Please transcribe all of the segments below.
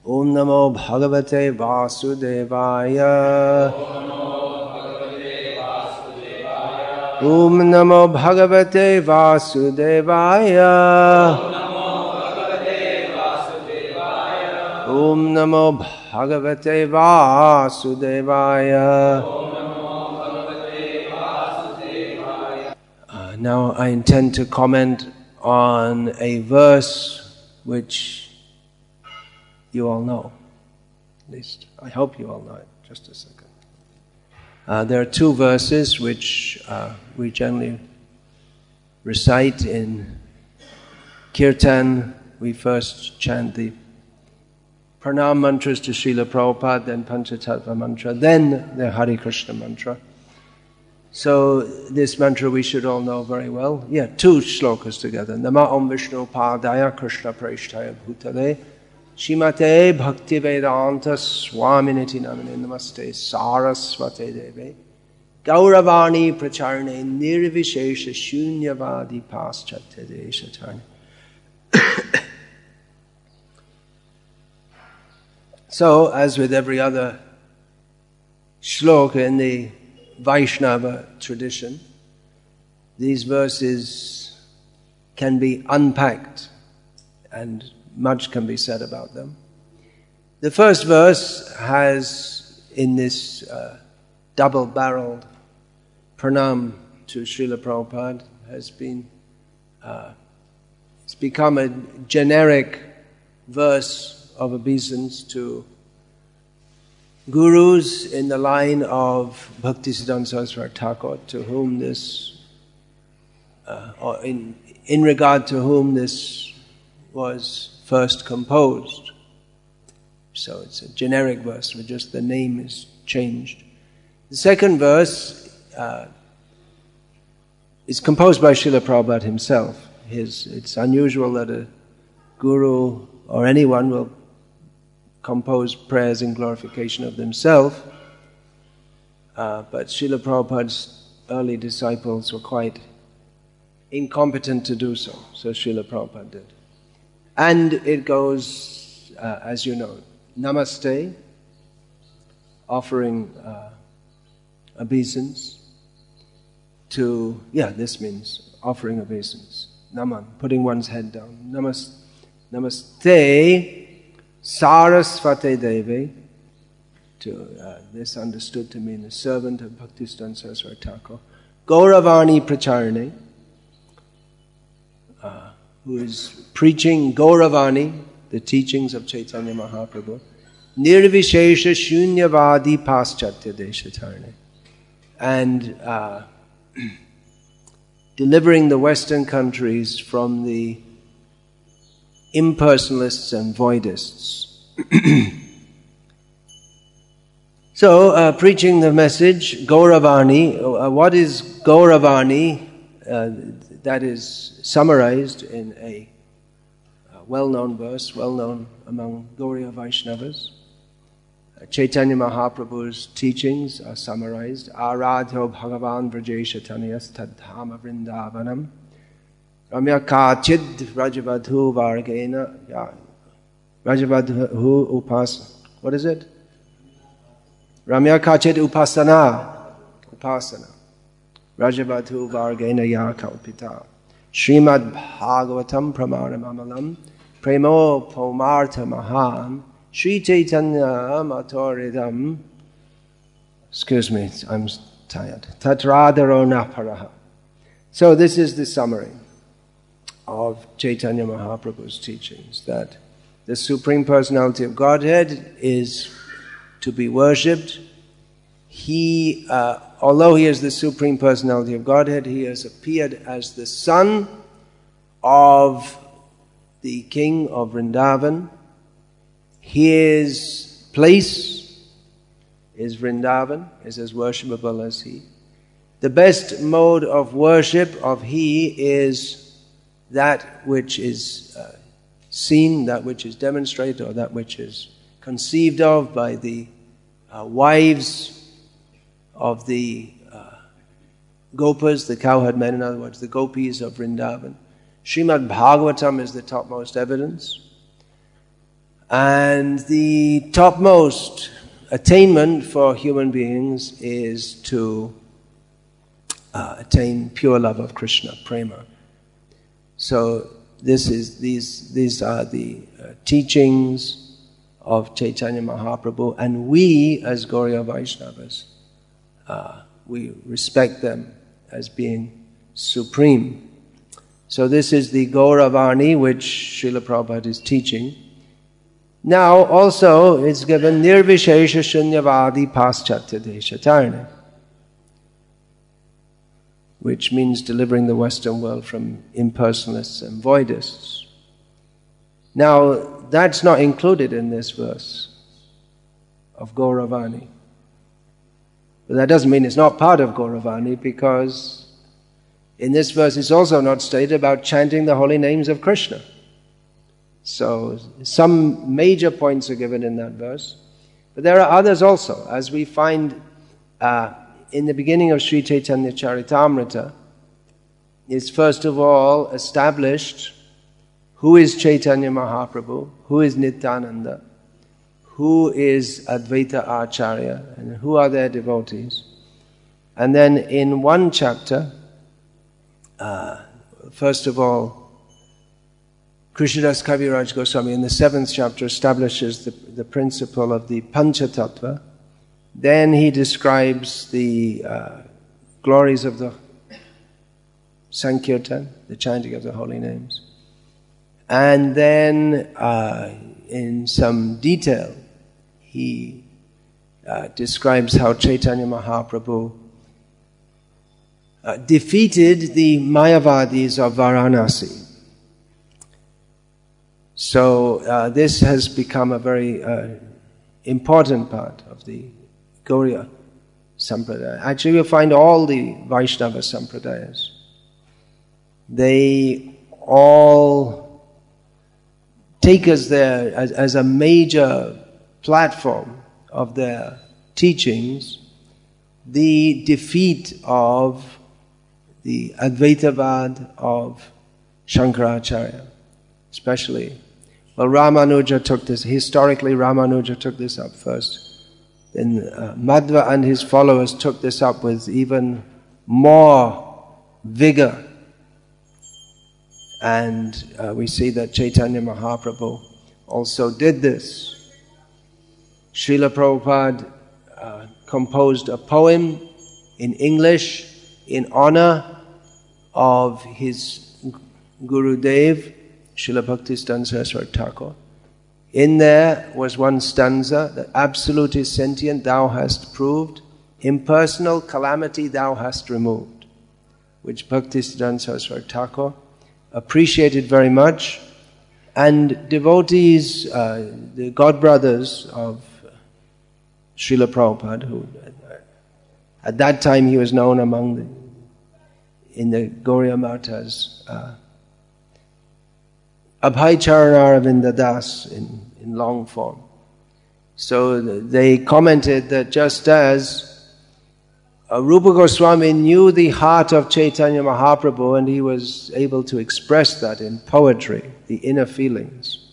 Om Namo Bhagavate Vasudevaya. Om Namo Bhagavate Vasudevaya. Om Namo Bhagavate Vasudevaya. Now I intend to comment on a verse which you all know. At least I hope you all know it. Just a second. There are two verses which we generally recite in Kirtan. We first chant the Pranam mantras to Srila Prabhupada, then Panchatattva mantra, then the Hare Krishna mantra. So this mantra we should all know very well. Yeah, two shlokas together. Nama Om Vishnu Padaya Krishna Praishtaya Bhutale Shimate Bhakti Vedanta Swaminiti Namane Namaste Sarasvate Deve Gauravani Pracharne Nirvishesha Shunyavadi Paschatya Deshatarne. So, as with every other shloka in the Vaishnava tradition, these verses can be unpacked and much can be said about them. The first verse has, in this double-barreled pranam to Srila Prabhupada, has been it's become a generic verse of obeisance to gurus in the line of Bhaktisiddhanta Saraswati Thakur, to whom this, or in regard to whom this was first composed. So it's a generic verse, where just the name is changed. The second verse is composed by Srila Prabhupada himself. It's unusual that a guru or anyone will compose prayers in glorification of themselves, but Srila Prabhupada's early disciples were quite incompetent to do so, so Srila Prabhupada did. And it goes, as you know, Namaste, offering obeisance to, this means offering obeisance. Naman, putting one's head down. Namaste Sarasvate Deve, to this understood to mean the servant of Bhaktisiddhanta Saraswati Thakur. Gauravani Pracharne, who is preaching Gauravani, the teachings of Chaitanya Mahaprabhu. Nirvishesha Shunyavadi Paschatya Deshatarne, and delivering the Western countries from the impersonalists and voidists. So, preaching the message, Gauravani. What is Gauravani? That is summarized in a well-known verse, well-known among Gauriya Vaishnavas. Chaitanya Mahaprabhu's teachings are summarized. Aradho Bhagavan Vrajesha Taniyas Tadhama Vrindavanam Ramya Kachid Rajavadhu Vargena Rajavadhu Upas. What is it? Ramya Kachid Upasana Rajavadhu Vargena Ya Kalpita Srimad Bhagavatam Pramanam Amalam Premo Pomartha Maham Sri Chaitanya Matoridam. Excuse me, I'm tired. Tatradharo Naparaha. So this is the summary of Chaitanya Mahaprabhu's teachings, that the Supreme Personality of Godhead is to be worshipped. He, although he is the Supreme Personality of Godhead, he has appeared as the son of the king of Vrindavan. His place is Vrindavan, is as worshipable as he. The best mode of worship of he is that which is seen, that which is demonstrated, or that which is conceived of by the wives of the Gopas, the cowherd men, in other words, the gopis of Vrindavan. Srimad Bhagavatam is the topmost evidence. And the topmost attainment for human beings is to attain pure love of Krishna, prema. So these are the teachings of Chaitanya Mahaprabhu, and we as Gauriya Vaishnavas, we respect them as being supreme. So this is the Gauravarni which Srila Prabhupada is teaching. Now also it's given Nirvishesha Shunyavadi Paschatya Deshatarne, which means delivering the Western world from impersonalists and voidists. Now that's not included in this verse of Gauravani. But that doesn't mean it's not part of Gauravani, because in this verse it's also not stated about chanting the holy names of Krishna. So some major points are given in that verse. But there are others also, as we find in the beginning of Sri Chaitanya Charitamrita. Is first of all established who is Chaitanya Mahaprabhu, who is Nityananda, who is Advaita Acharya, and who are their devotees. And then in one chapter, first of all, Krishnadas Kaviraj Goswami in the 7th chapter establishes the principle of the Panchatattva. Then he describes the glories of the Sankirtan, the chanting of the holy names. And then in some detail, he describes how Chaitanya Mahaprabhu defeated the Mayavadis of Varanasi. So this has become a very important part of the Gauriya Sampradaya. Actually, you'll find all the Vaishnava Sampradayas, they all take as as a major platform of their teachings the defeat of the Advaitavad of Shankaracharya, especially. Well, Ramanuja took this, historically Ramanuja took this up first. Then Madhva and his followers took this up with even more vigor. And we see that Chaitanya Mahaprabhu also did this. Srila Prabhupada composed a poem in English in honor of his Gurudev, Srila Bhaktisiddhanta Saraswati Thakur. In there was one stanza, that absolute is sentient, thou hast proved, impersonal calamity thou hast removed, which Bhaktisiddhanta Saraswati Thakur appreciated very much. And devotees, the godbrothers of Srila Prabhupada, who at that time he was known in the Gauriya Matas, Abhay Charanaravinda Das in long form. So they commented that just as Rupa Goswami knew the heart of Chaitanya Mahaprabhu and he was able to express that in poetry, the inner feelings,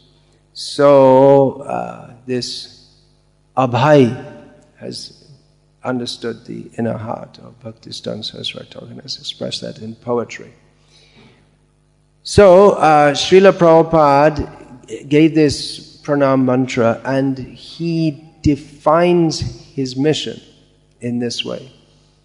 so this Abhay has understood the inner heart of Bhaktisiddhanta Saraswati Thakur and has expressed that in poetry. So Srila Prabhupada gave this pranam mantra and he defines his mission in this way.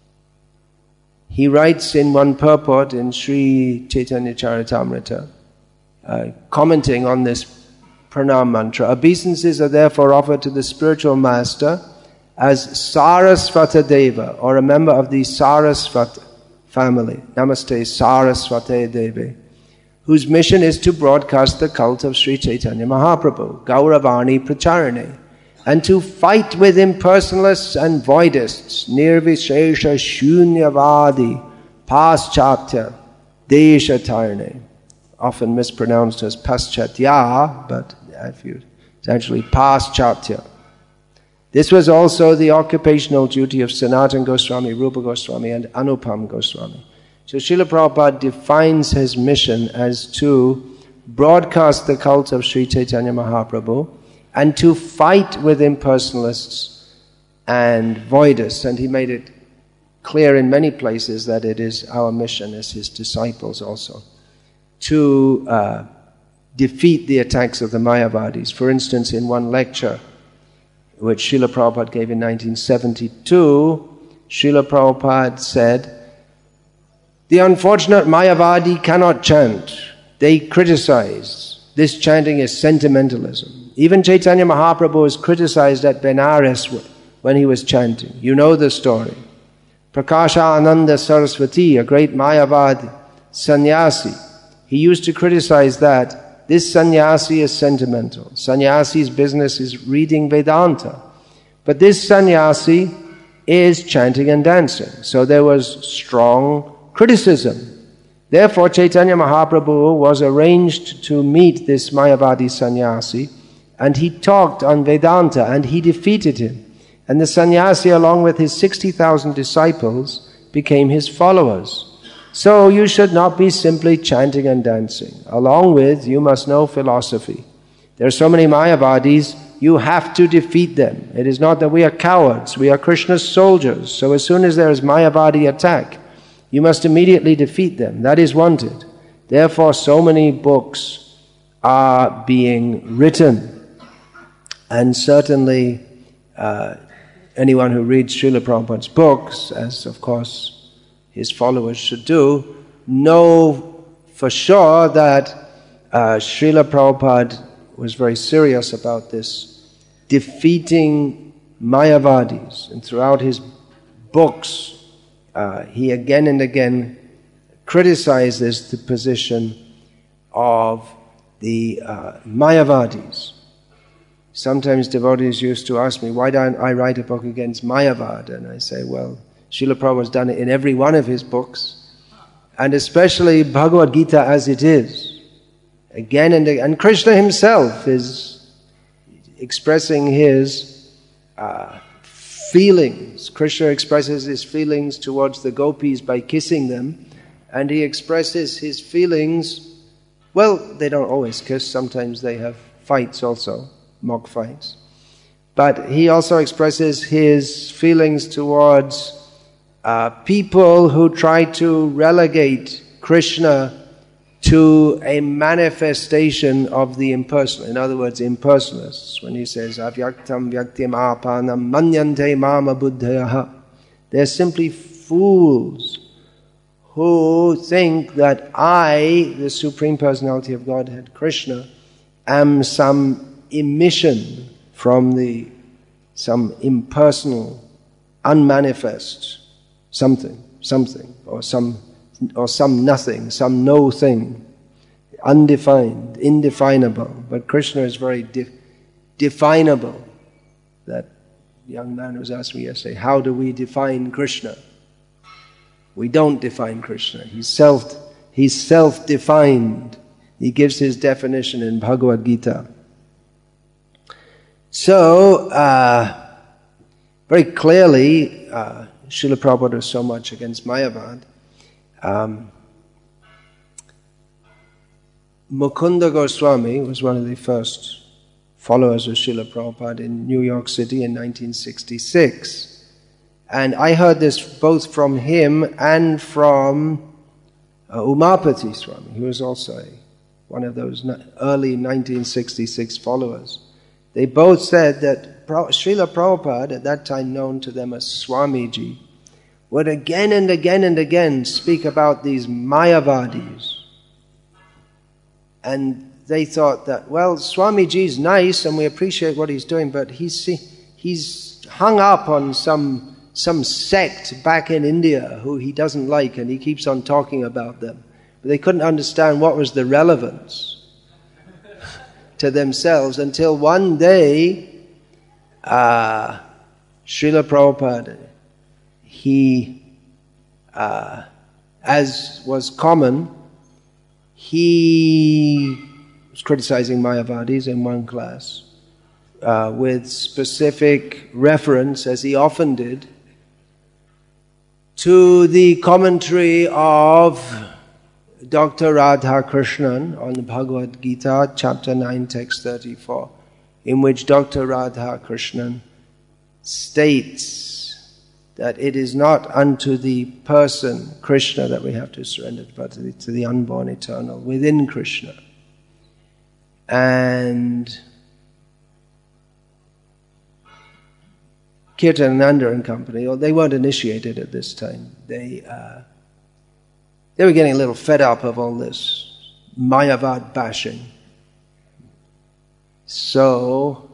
He writes in one purport in Sri Chaitanya Charitamrita, commenting on this pranam mantra, obeisances are therefore offered to the spiritual master as Sarasvata Deva, or a member of the Sarasvata family. Namaste Sarasvate Devi, whose mission is to broadcast the cult of Sri Chaitanya Mahaprabhu, Gauravani Pracharane, and to fight with impersonalists and voidists, Nirvishesha Shunyavadi Paschatya Deshatarne, often mispronounced as Paschatya, but it's actually Paschatya. This was also the occupational duty of Sanatana Goswami, Rupa Goswami, and Anupam Goswami. So Srila Prabhupada defines his mission as to broadcast the cult of Sri Chaitanya Mahaprabhu and to fight with impersonalists and voidists. And he made it clear in many places that it is our mission as his disciples also to defeat the attacks of the Mayavadis. For instance, in one lecture which Srila Prabhupada gave in 1972, Srila Prabhupada said, "The unfortunate Mayavadi cannot chant. They criticize. This chanting is sentimentalism." Even Chaitanya Mahaprabhu was criticized at Benares when he was chanting. You know the story. Prakasha Ananda Saraswati, a great Mayavad sannyasi, he used to criticize that this sannyasi is sentimental. Sannyasi's business is reading Vedanta. But this sannyasi is chanting and dancing. So there was strong criticism. Therefore, Chaitanya Mahaprabhu was arranged to meet this Mayavadi sannyasi, and he talked on Vedanta, and he defeated him. And the sannyasi, along with his 60,000 disciples, became his followers. So you should not be simply chanting and dancing. Along with, you must know philosophy. There are so many Mayavadis, you have to defeat them. It is not that we are cowards, we are Krishna's soldiers. So as soon as there is Mayavadi attack, you must immediately defeat them. That is wanted. Therefore, so many books are being written. And certainly, anyone who reads Srila Prabhupada's books, as of course his followers should do, know for sure that Srila Prabhupada was very serious about this, defeating Mayavadis. And throughout his books, he again and again criticizes the position of the Mayavadis. Sometimes devotees used to ask me, why don't I write a book against Mayavad? And I say, well, Srila Prabhupada has done it in every one of his books, and especially Bhagavad Gita as it is. Again and again. And Krishna himself is expressing his feelings. Krishna expresses his feelings towards the gopis by kissing them, and he expresses his feelings, well, they don't always kiss, sometimes they have fights also, mock fights. But he also expresses his feelings towards people who try to relegate Krishna to a manifestation of the impersonal. In other words, impersonalists. When he says, avyaktam vyaktim apanam manyante mama buddhayaha. They're simply fools who think that I, the Supreme Personality of Godhead, Krishna, am some emission from some impersonal, unmanifest something, or some nothing, some no thing, undefined, indefinable. But Krishna is very definable. That young man was asking me yesterday, how do we define Krishna? We don't define Krishna. He's self-defined. He gives his definition in Bhagavad Gita. So, very clearly, Srila Prabhupada was so much against Mayavad. Mukunda Goswami was one of the first followers of Srila Prabhupada in New York City in 1966. And I heard this both from him and from Umapati Swami, who was also one of those early 1966 followers. They both said that Srila Prabhupada, at that time known to them as Swamiji, would again and again and again speak about these Mayavadis. And they thought that, well, Swamiji's nice and we appreciate what he's doing, but he's hung up on some sect back in India who he doesn't like, and he keeps on talking about them. But they couldn't understand what was the relevance to themselves until one day, Srila Prabhupada, he, as was common, he was criticizing Mayavadis in one class with specific reference, as he often did, to the commentary of Dr. Radha Krishnan on the Bhagavad Gita, chapter 9, text 34. in which Dr. Radha Krishnan states that it is not unto the person, Krishna, that we have to surrender, but to the unborn eternal within Krishna. And Kirtananda and company, they weren't initiated at this time. They were getting a little fed up of all this Mayavad bashing. So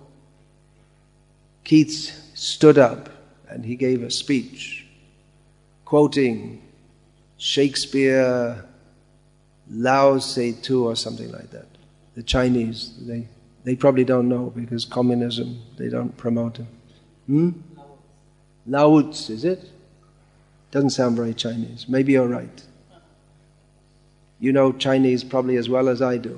Keith stood up and he gave a speech quoting Shakespeare, Lao Tse Tu or something like that. The Chinese, they probably don't know because communism, they don't promote it. Lao Tse, is it? Doesn't sound very Chinese. Maybe you're right. You know Chinese probably as well as I do.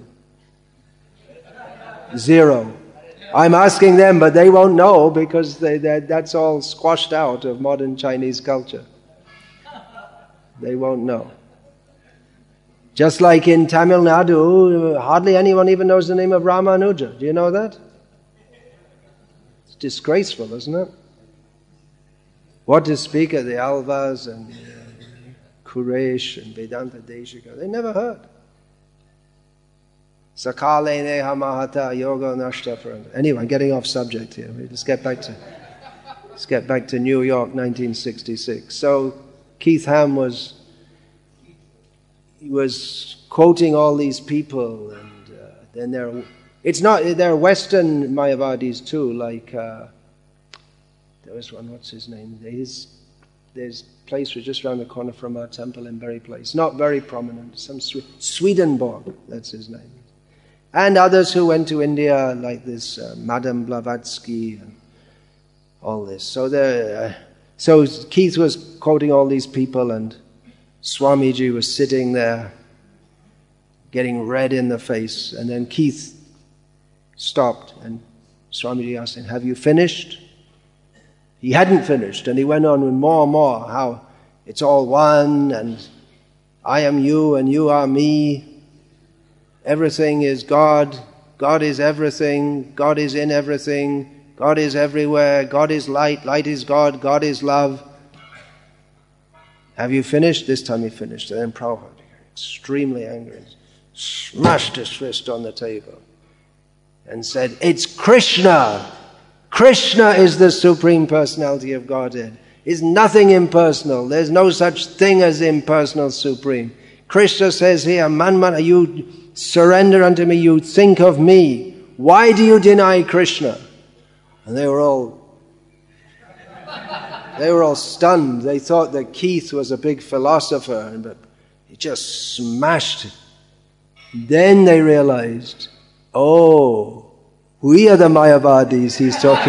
Zero. I'm asking them, but they won't know because that's all squashed out of modern Chinese culture. They won't know. Just like in Tamil Nadu, hardly anyone even knows the name of Ramanuja. Do you know that? It's disgraceful, isn't it? What to speak of the Alvas and Quraysh and Vedanta Deshika, they never heard. Sakale neha mahata yoga nashta. Anyway, I'm getting off subject here. Let's get back to New York, 1966. So Keith Ham was quoting all these people, and then there are Western Mayavadis too, like there was one, what's his name? There's a place was just around the corner from our temple in Berry Place. Not very prominent. Some Swedenborg, that's his name. And others who went to India, like this Madame Blavatsky and all this. So Keith was quoting all these people, and Swamiji was sitting there getting red in the face. And then Keith stopped, and Swamiji asked him, "Have you finished?" He hadn't finished, and he went on with more and more, how it's all one, and I am you and you are me. Everything is God. God is everything. God is in everything. God is everywhere. God is light. Light is God. God is love. Have you finished? This time he finished. And then Prabhupada, extremely angry, smashed his fist on the table and said, "It's Krishna. Krishna is the Supreme Personality of Godhead. Is nothing impersonal. There's no such thing as impersonal Supreme. Krishna says here, Manmana, you surrender unto me, you think of me. Why do you deny Krishna?" And they were all stunned. They thought that Keith was a big philosopher, but he just smashed it. Then they realized, oh, we are the Mayavadis he's talking.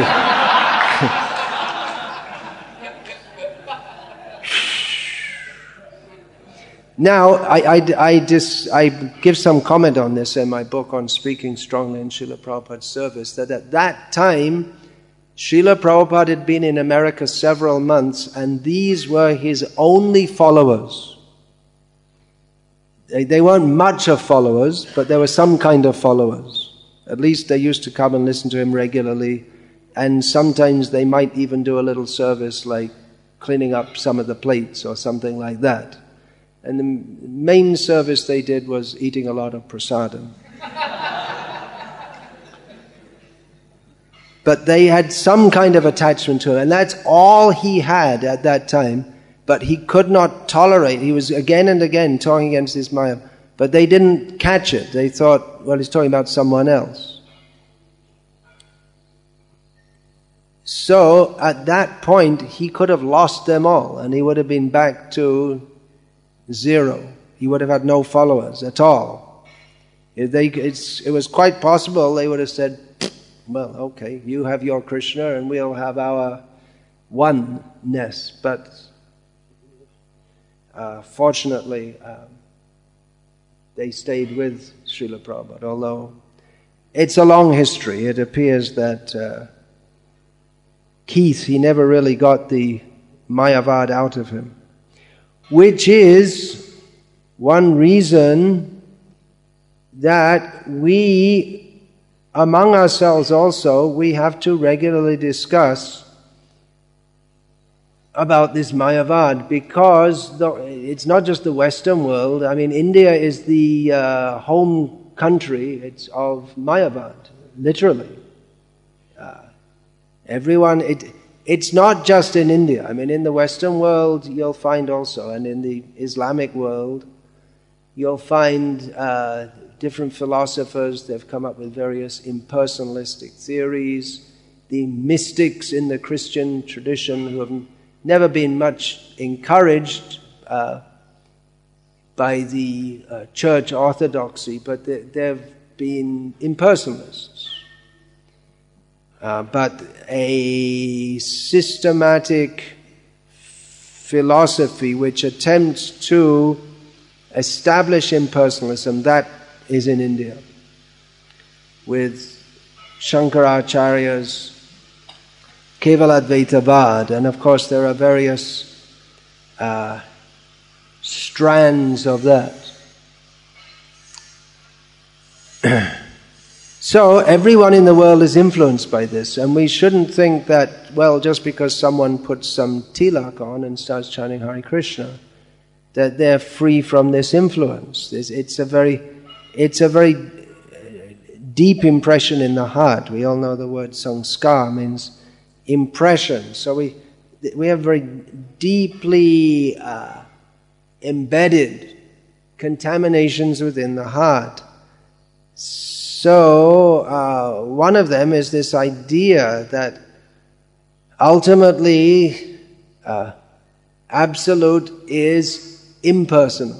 Now, I give some comment on this in my book on speaking strongly in Srila Prabhupada's service, that at that time, Srila Prabhupada had been in America several months, and these were his only followers. They weren't much of followers, but there were some kind of followers. At least they used to come and listen to him regularly, and sometimes they might even do a little service like cleaning up some of the plates or something like that. And the main service they did was eating a lot of prasadam. But they had some kind of attachment to him, and that's all he had at that time. But he could not tolerate. He was again and again talking against this Maya. But they didn't catch it. They thought, well, he's talking about someone else. So at that point, he could have lost them all, and he would have been back to zero. He would have had no followers at all. It was quite possible they would have said, well, okay, you have your Krishna and we'll have our oneness. But fortunately, they stayed with Srila Prabhupada, although it's a long history. It appears that Keith, he never really got the Mayavad out of him, which is one reason that we among ourselves also, we have to regularly discuss about this Mayavad, because it's not just the Western world. I mean, India is the home country of Mayavad, literally. It's not just in India. I mean, in the Western world, you'll find also, and in the Islamic world, you'll find different philosophers. They've come up with various impersonalistic theories. The mystics in the Christian tradition, who have never been much encouraged by the church orthodoxy, but they've been impersonalists. But a systematic philosophy which attempts to establish impersonalism, that is in India, with Shankaracharya's Kevaladvaitavad, and of course there are various strands of that. So everyone in the world is influenced by this, and we shouldn't think that, well, just because someone puts some tilak on and starts chanting Hare Krishna, that they're free from this influence. It's a very deep impression in the heart. We all know the word sanskar means impression. So we have very deeply embedded contaminations within the heart. So one of them is this idea that ultimately absolute is impersonal.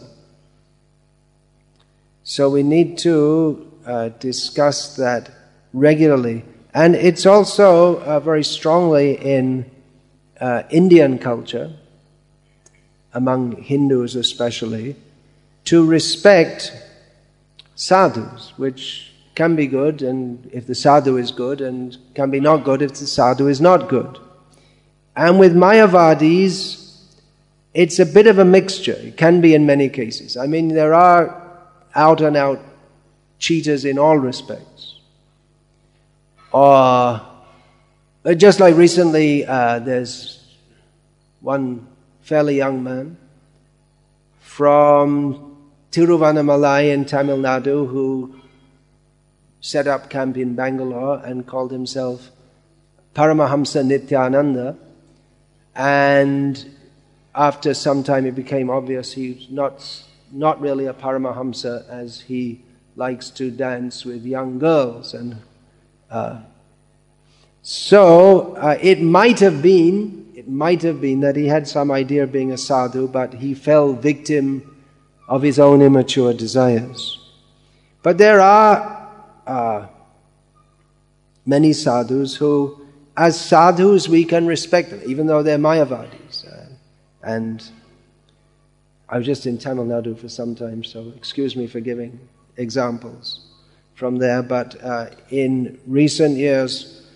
So we need to discuss that regularly. And it's also very strongly in Indian culture, among Hindus especially, to respect sadhus, which can be good, and if the sadhu is good, and can be not good if the sadhu is not good. And with Mayavadis, it's a bit of a mixture. It can be in many cases. I mean, there are out-and-out cheaters in all respects. Or, just like recently, there's one fairly young man from Tiruvannamalai in Tamil Nadu who set up camp in Bangalore and called himself Paramahamsa Nityananda. And after some time it became obvious he's not really a Paramahamsa, as he likes to dance with young girls. And so it might have been that he had some idea of being a sadhu, but he fell victim of his own immature desires. But there are many sadhus who, as sadhus, we can respect them, even though they're Mayavadis. And I was just in Tamil Nadu for some time, so excuse me for giving examples from there. But in recent years,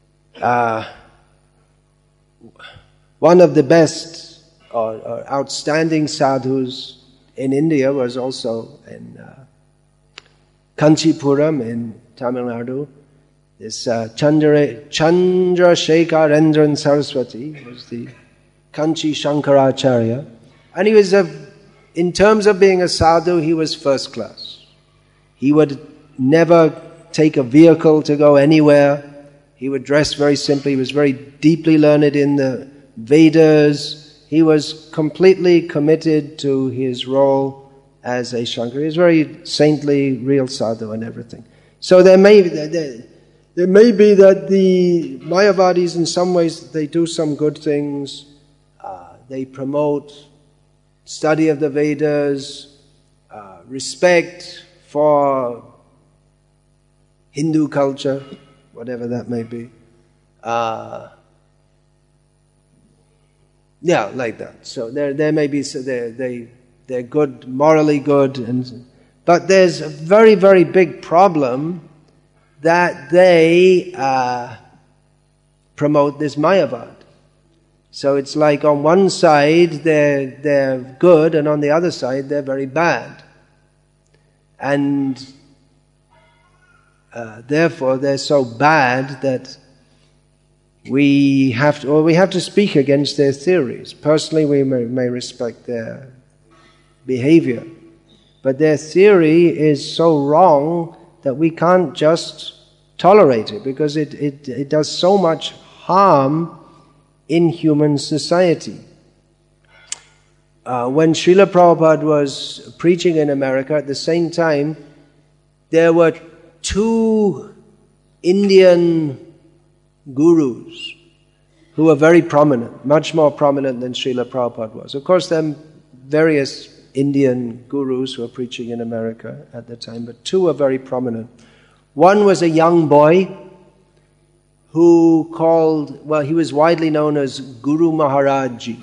one of the best or outstanding sadhus in India was also in Kanchipuram in Tamil Nadu. This Chandrasekharendran Saraswati was the Kanchi Shankaracharya. And he was, in terms of being a sadhu, he was first class. He would never take a vehicle to go anywhere. He would dress very simply. He was very deeply learned in the Vedas. He was completely committed to his role as a Shankar. He was very saintly, real sadhu and everything. So there may be that the Mayavadis, in some ways, they do some good things. They promote study of the Vedas, respect for Hindu culture, whatever that may be. Yeah, like that. So there may be, so they're good, morally good, but there's a very, very big problem that they promote this Mayavad. So it's like on one side they're good, and on the other side they're very bad. And Therefore, they're so bad that we have to speak against their theories. Personally, we may respect their behavior, but their theory is so wrong that we can't just tolerate it, because it does so much harm in human society. When Srila Prabhupada was preaching in America, at the same time, there were 2 Indian gurus who were very prominent, much more prominent than Srila Prabhupada was. Of course, there are various Indian gurus who were preaching in America at the time, but 2 were very prominent. One was a young boy who he was widely known as Guru Maharajji.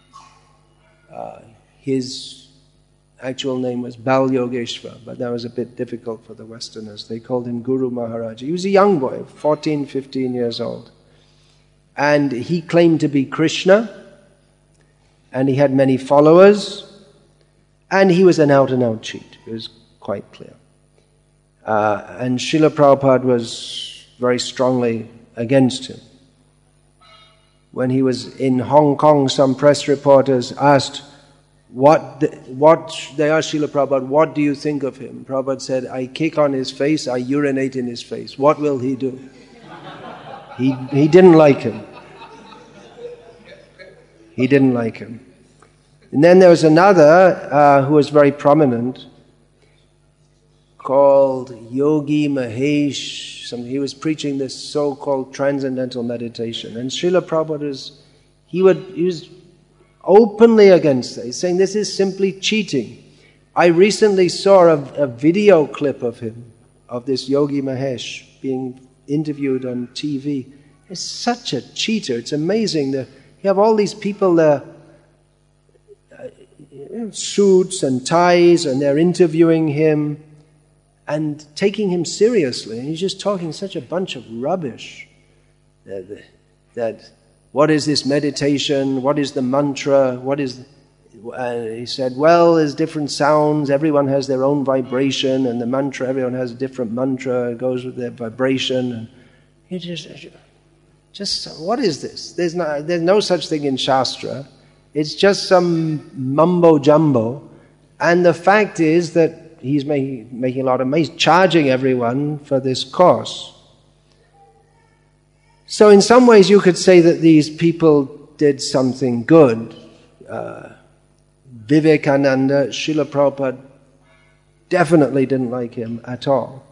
His actual name was Bal Yogeshwar, but that was a bit difficult for the Westerners. They called him Guru Maharaj. He was a young boy, 14, 15 years old. And he claimed to be Krishna, and he had many followers, and he was an out-and-out cheat. It was quite clear. And Srila Prabhupada was very strongly against him. When he was in Hong Kong, some press reporters asked, they asked Srila Prabhupada, what do you think of him? Prabhupada said, I kick on his face, I urinate in his face. What will he do? He didn't like him. He didn't like him. And then there was another who was very prominent, called Yogi Mahesh. He was preaching this so-called transcendental meditation. And Srila Prabhupada he was openly against it. He's saying this is simply cheating. I recently saw a video clip of him, of this Yogi Mahesh being interviewed on TV. He's such a cheater. It's amazing. You have all these people there, suits and ties, and they're interviewing him and taking him seriously. And he's just talking such a bunch of rubbish. That what is this meditation? What is the mantra? He said, well, there's different sounds. Everyone has their own vibration, and the mantra, everyone has a different mantra. It goes with their vibration. And he just what is this? There's no such thing in Shastra. It's just some mumbo jumbo. And the fact is that he's making a lot of money, charging everyone for this course. So in some ways you could say that these people did something good. Vivekananda, Srila Prabhupada definitely didn't like him at all.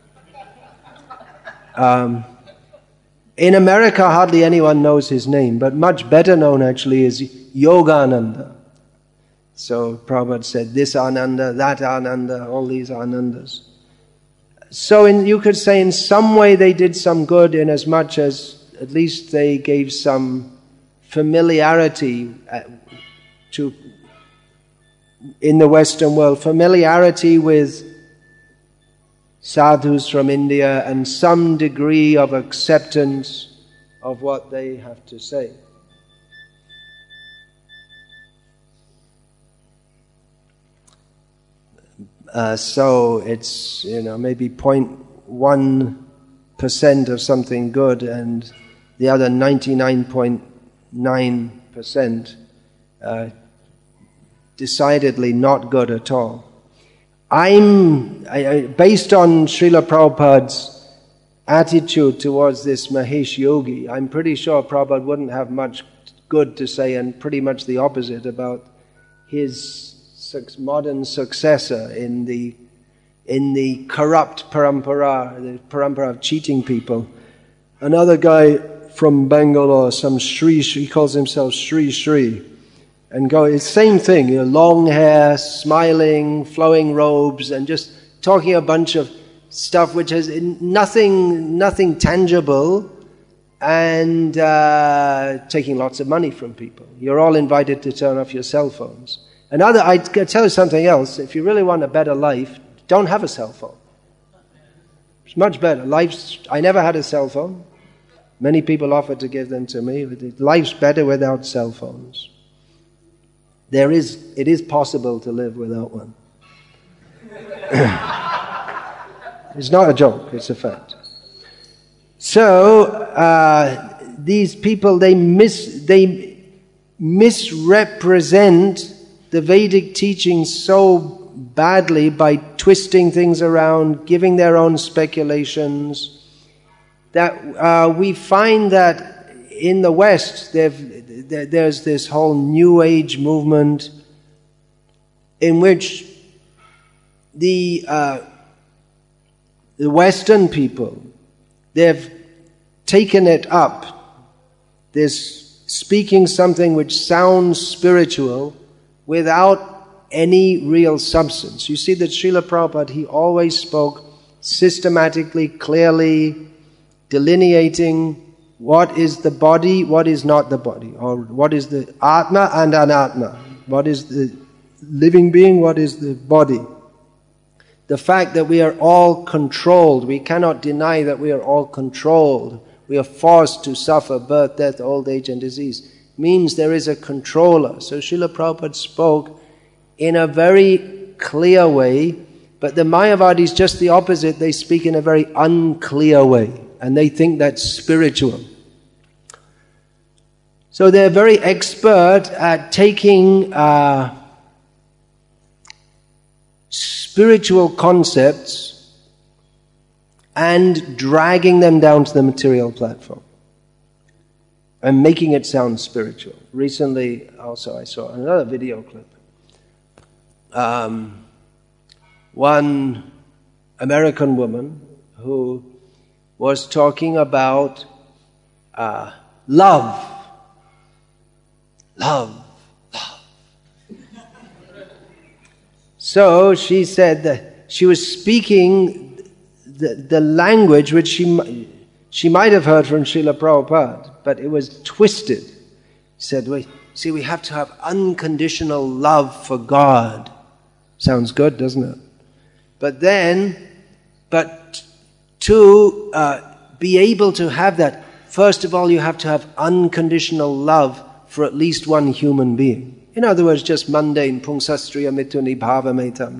In America hardly anyone knows his name, but much better known actually is Yogananda. So Prabhupada said, this Ananda, that Ananda, all these Anandas. So you could say in some way they did some good, in as much as at least they gave some familiarity in the Western world, familiarity with sadhus from India and some degree of acceptance of what they have to say. So it's, maybe 0.1% of something good, and the other 99.9% decidedly not good at all. Based on Srila Prabhupada's attitude towards this Mahesh Yogi, I'm pretty sure Prabhupada wouldn't have much good to say, and pretty much the opposite about his modern successor in the corrupt parampara, the parampara of cheating people. Another guy from Bangalore, some Sri, he calls himself Sri, and it's same thing, long hair, smiling, flowing robes, and just talking a bunch of stuff which has nothing tangible, and taking lots of money from people. You're all invited to turn off your cell phones. I tell you something else. If you really want a better life, don't have a cell phone. It's much better. I never had a cell phone. Many people offered to give them to me. Life's better without cell phones. It is possible to live without one. It's not a joke, it's a fact. So, these people, they misrepresent the Vedic teaching so badly by twisting things around, giving their own speculations, that we find that in the West there's this whole New Age movement in which the Western people, they've taken it up, this speaking something which sounds spiritual without any real substance. You see that Srila Prabhupada, he always spoke systematically, clearly, delineating what is the body, what is not the body, or what is the Atma and Anatma, what is the living being, what is the body. The fact that we are all controlled, we cannot deny that we are all controlled. We are forced to suffer birth, death, old age and disease. Means there is a controller. So Srila Prabhupada spoke in a very clear way, but the Mayavadis just the opposite. They speak in a very unclear way, and they think that's spiritual. So they're very expert at taking spiritual concepts and dragging them down to the material platform and making it sound spiritual. Recently, also, I saw another video clip. One American woman who was talking about love. So she said that she was speaking the language which she might have heard from Srila Prabhupada, but it was twisted. She said, we have to have unconditional love for God. Sounds good, doesn't it? But to be able to have that, first of all, you have to have unconditional love for at least one human being. In other words, just mundane, pungsastriya mituni bhavametam,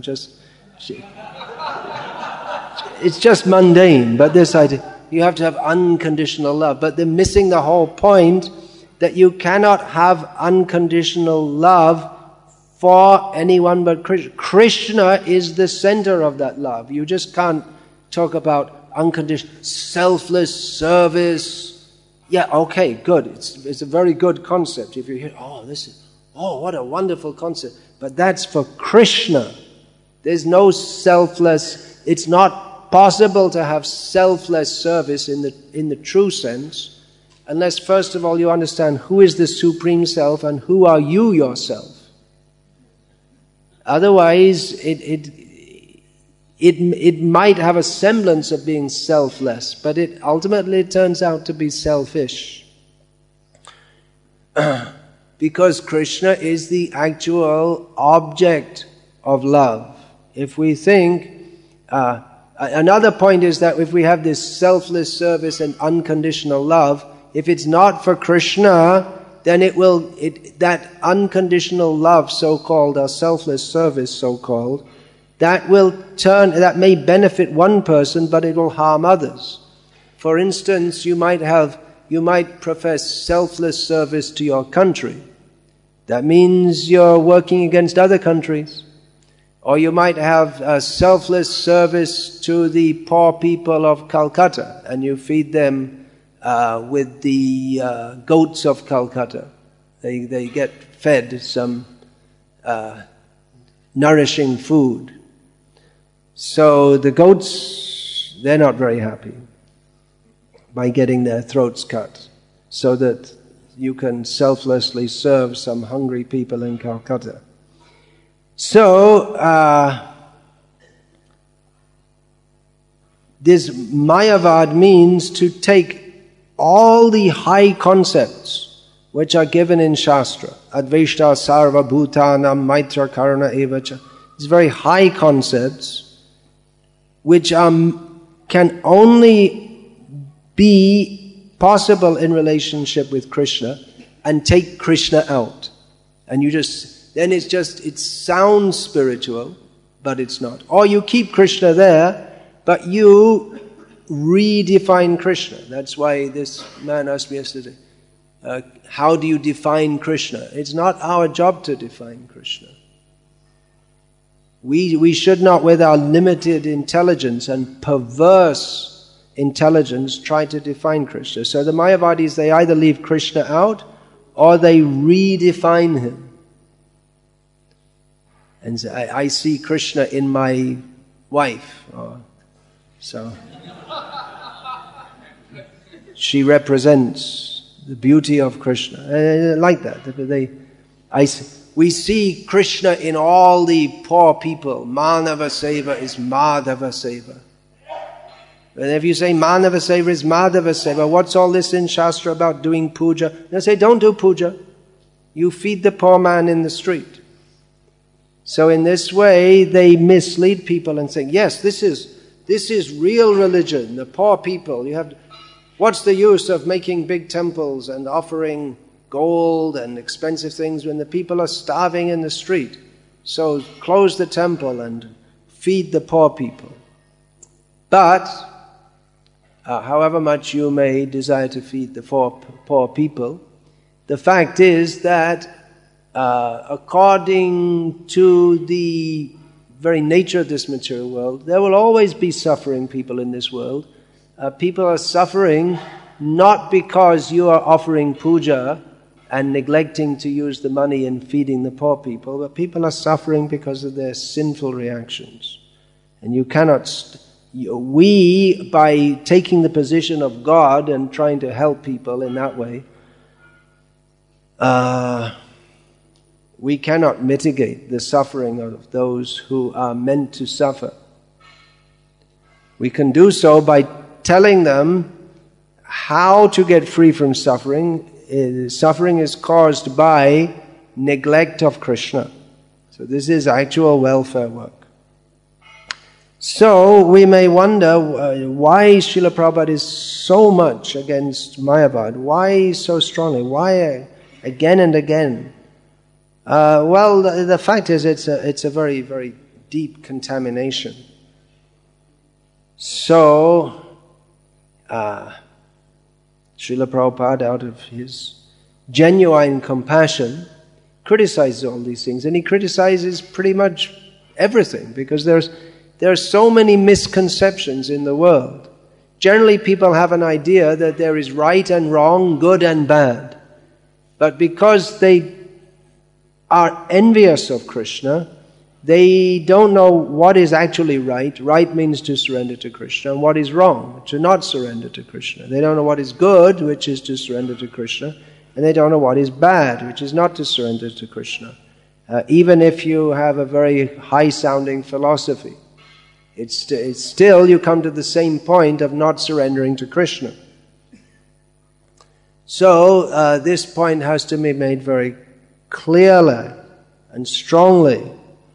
it's just mundane, but this idea, you have to have unconditional love. But they're missing the whole point that you cannot have unconditional love for anyone but Krishna. Krishna is the center of that love. You just can't talk about unconditional, selfless service. Yeah, okay, good. It's a very good concept. If you hear, what a wonderful concept. But that's for Krishna. There's no selfless, it's not possible to have selfless service in the true sense, unless first of all you understand who is the Supreme Self and who are you yourself. Otherwise, it might have a semblance of being selfless, but it ultimately turns out to be selfish. Because Krishna is the actual object of love. If we think, another point is that if we have this selfless service and unconditional love, if it's not for Krishna, then that unconditional love, so-called, or selfless service, so-called, that may benefit one person, but it will harm others. For instance, you might profess selfless service to your country. That means you're working against other countries. Or you might have a selfless service to the poor people of Calcutta, and you feed them with the goats of Calcutta. They get fed some nourishing food. So the goats, they're not very happy by getting their throats cut, so that you can selflessly serve some hungry people in Calcutta. So, this Mayavad means to take all the high concepts which are given in Shastra, Advaishta Sarva Bhutanam Maitra Karuna Evacha, these very high concepts which can only be possible in relationship with Krishna, and take Krishna out. And then it sounds spiritual, but it's not. Or you keep Krishna there, But you redefine Krishna. That's why this man asked me yesterday, how do you define Krishna? It's not our job to define Krishna. We should not, with our limited intelligence and perverse intelligence, try to define Krishna. So the Mayavadis, they either leave Krishna out or they redefine him. And so I see Krishna in my wife. So she represents the beauty of Krishna. Like that. We see Krishna in all the poor people. Manava Seva is Madhava Seva. And if you say Manava Seva is Madhava Seva, what's all this in Shastra about doing puja? They say, don't do puja. You feed the poor man in the street. So in this way, they mislead people and say, yes, this is real religion. The poor people, what's the use of making big temples and offering gold and expensive things when the people are starving in the street? So close the temple and feed the poor people. But however much you may desire to feed the poor people, the fact is that according to the very nature of this material world, there will always be suffering people in this world. People are suffering not because you are offering puja and neglecting to use the money in feeding the poor people, but people are suffering because of their sinful reactions. And you cannot... We, by taking the position of God and trying to help people in that way, we cannot mitigate the suffering of those who are meant to suffer. We can do so by telling them how to get free from suffering. Suffering is caused by neglect of Krishna. So this is actual welfare work. So we may wonder why Srila Prabhupada is so much against Mayavad. Why so strongly? Why again and again? Well, the fact is it's a very, very deep contamination. So Srila Prabhupada, out of his genuine compassion, criticizes all these things. And he criticizes pretty much everything because there are so many misconceptions in the world. Generally, people have an idea that there is right and wrong, good and bad. But because they are envious of Krishna, they don't know what is actually right. Right means to surrender to Krishna, and what is wrong, to not surrender to Krishna. They don't know what is good, which is to surrender to Krishna, and they don't know what is bad, which is not to surrender to Krishna. Even if you have a very high-sounding philosophy, it's still you come to the same point of not surrendering to Krishna. So this point has to be made very clearly and strongly.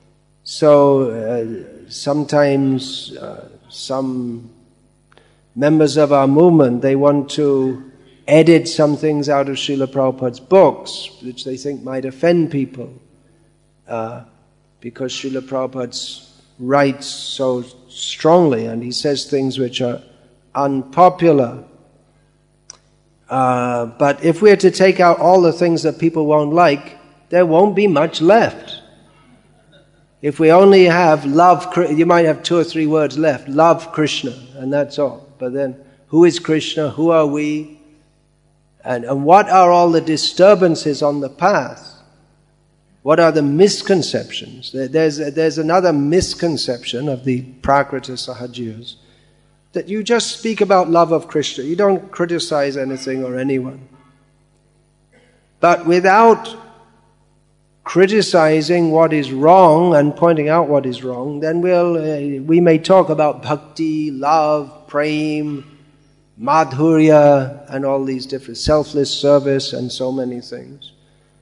So sometimes some members of our movement, they want to edit some things out of Srila Prabhupada's books, which they think might offend people, because Srila Prabhupada writes so strongly and he says things which are unpopular. But if we're to take out all the things that people won't like, there won't be much left. If we only have love, you might have 2 or 3 words left. Love Krishna, and that's all. But then, who is Krishna? Who are we? And what are all the disturbances on the path? What are the misconceptions? There's another misconception of the Prakrita Sahajiyas, that you just speak about love of Krishna. You don't criticize anything or anyone. But without criticizing what is wrong and pointing out what is wrong, then we may talk about bhakti, love, prem, madhurya, and all these different selfless service and so many things.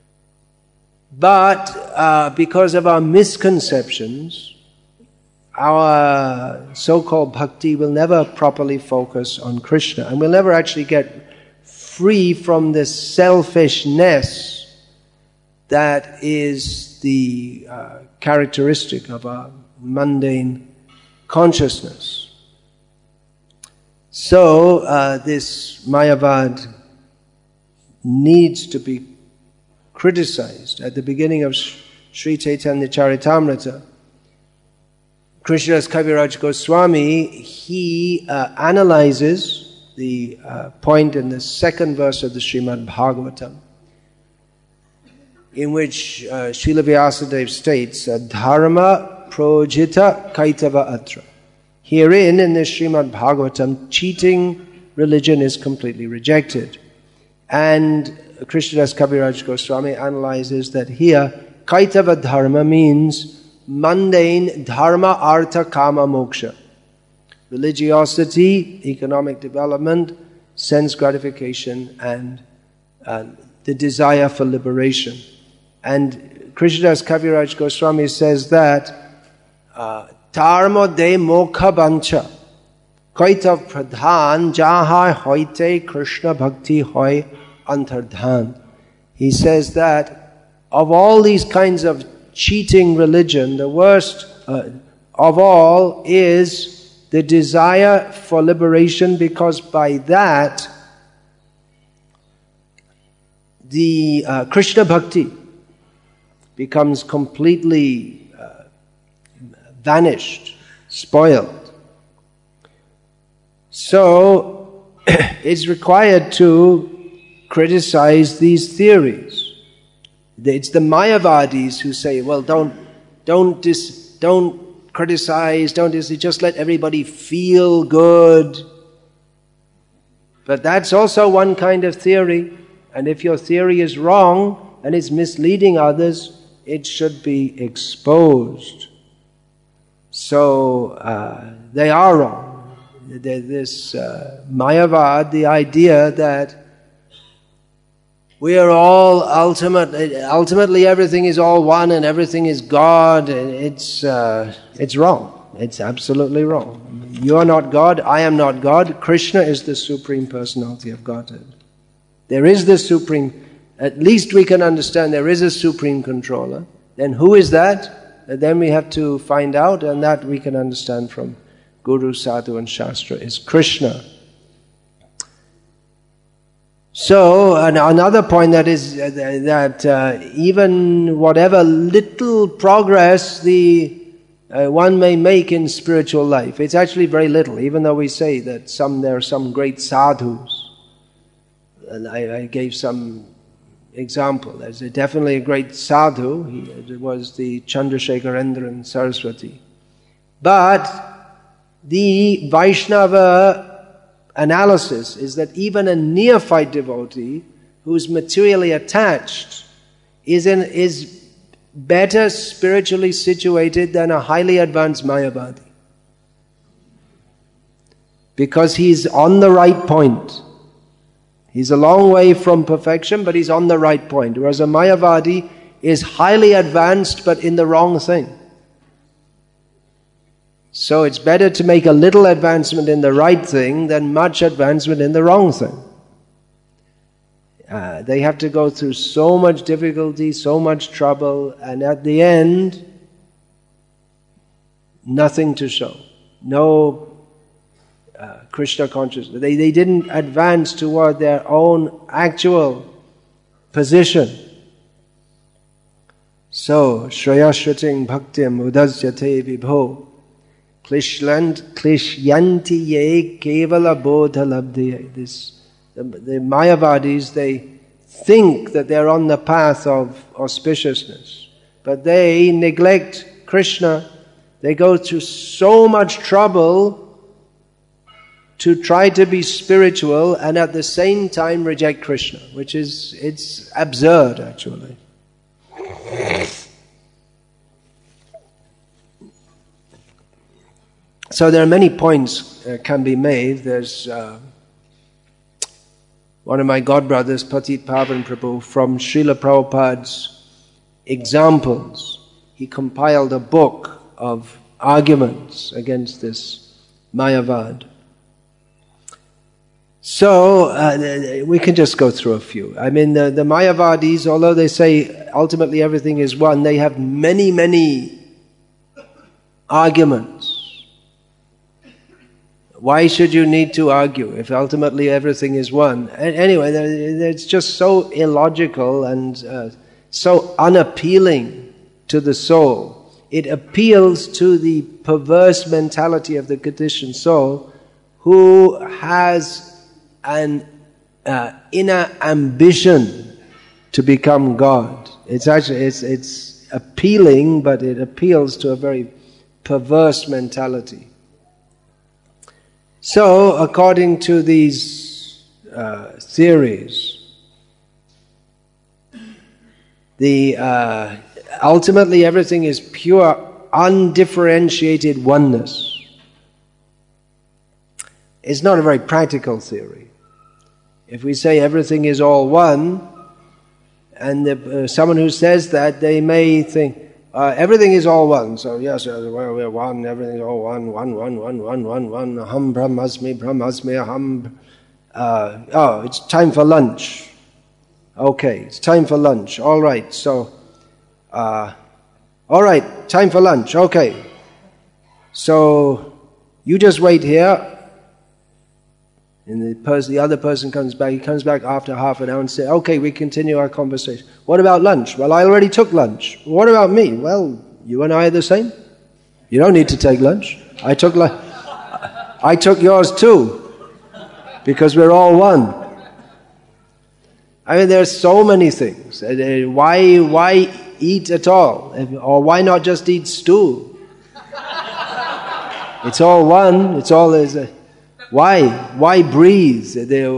But because of our misconceptions, our so-called bhakti will never properly focus on Krishna, and we'll never actually get free from the selfishness that is the characteristic of our mundane consciousness. So this Mayavad needs to be criticized. At the beginning of Sri Chaitanya Charitamrita, Krishnadas Kaviraj Goswami, he analyzes the point in the second verse of the Srimad Bhagavatam, in which Srila Vyasadeva states, Dharma projita kaitava atra. Herein, in this Srimad Bhagavatam, cheating religion is completely rejected. And Krishnadas Kaviraj Goswami analyzes that here, kaitava dharma means mundane dharma, artha, kama, moksha. Religiosity, economic development, sense gratification, and the desire for liberation. And Krishnadas Kaviraj Goswami says that Dharma de mokha bancha kaitav pradhan jaha hoite Krishna bhakti hoy antardhan. He says that of all these kinds of cheating religion, the worst of all is the desire for liberation, because by that the Krishna bhakti becomes completely vanished, spoiled. So it's required to criticize these theories. It's the Mayavadis who say, well, don't criticize, just let everybody feel good. But that's also one kind of theory. And if your theory is wrong and it's misleading others, it should be exposed. So they are wrong. This Mayavad, the idea that we are all ultimately everything is all one and everything is God, it's wrong. It's absolutely wrong. You are not God, I am not God. Krishna is the Supreme Personality of Godhead. There is the Supreme, at least we can understand there is a Supreme Controller. Then who is that? Then we have to find out, and that we can understand from Guru, Sadhu and Shastra is Krishna. So another point that is that even whatever little progress one may make in spiritual life, it's actually very little, even though we say that there are some great sadhus. And I gave some example. There's definitely a great sadhu. It was the Chandrasekharendran Saraswati. But the Vaishnava analysis is that even a neophyte devotee who's materially attached is better spiritually situated than a highly advanced Mayavadi. Because he's on the right point. He's a long way from perfection, but he's on the right point. Whereas a Mayavadi is highly advanced, but in the wrong thing. So it's better to make a little advancement in the right thing than much advancement in the wrong thing. They have to go through so much difficulty, so much trouble, and at the end, nothing to show. No Krishna consciousness. They didn't advance toward their own actual position. So, Shreya Shruting Bhaktim Udasyate Vibho Klishyanti Ye Kevala Bodha Labdhiye. The Mayavadis, they think that they're on the path of auspiciousness, but they neglect Krishna. They go through so much trouble to try to be spiritual and at the same time reject Krishna, it's absurd actually. So there are many points can be made. There's one of my godbrothers, Patit Pavan Prabhu, from Srila Prabhupada's examples. He compiled a book of arguments against this Mayavad. So, we can just go through a few. I mean, the Mayavadis, although they say ultimately everything is one, they have many, many arguments. Why should you need to argue if ultimately everything is one? Anyway, it's just so illogical and so unappealing to the soul. It appeals to the perverse mentality of the conditioned soul who has an inner ambition to become God. It's appealing, but it appeals to a very perverse mentality. So, according to these theories, ultimately everything is pure, undifferentiated oneness. It's not a very practical theory. If we say everything is all one, and someone who says that, they may think, everything is all one. So yes, we're one, everything is all one, one, aham brahmasmi, aham. It's time for lunch. Okay, it's time for lunch. All right, so, all right, time for lunch. Okay, so you just wait here. And the other person comes back. He comes back after half an hour and says, okay, we continue our conversation. What about lunch? Well, I already took lunch. What about me? Well, you and I are the same. You don't need to take lunch. I took yours too, because we're all one. I mean, there's so many things. Why eat at all? Or why not just eat stew? It's all one. It's all there's a... Why breathe?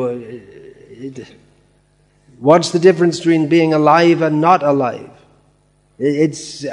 What's the difference between being alive and not alive? There's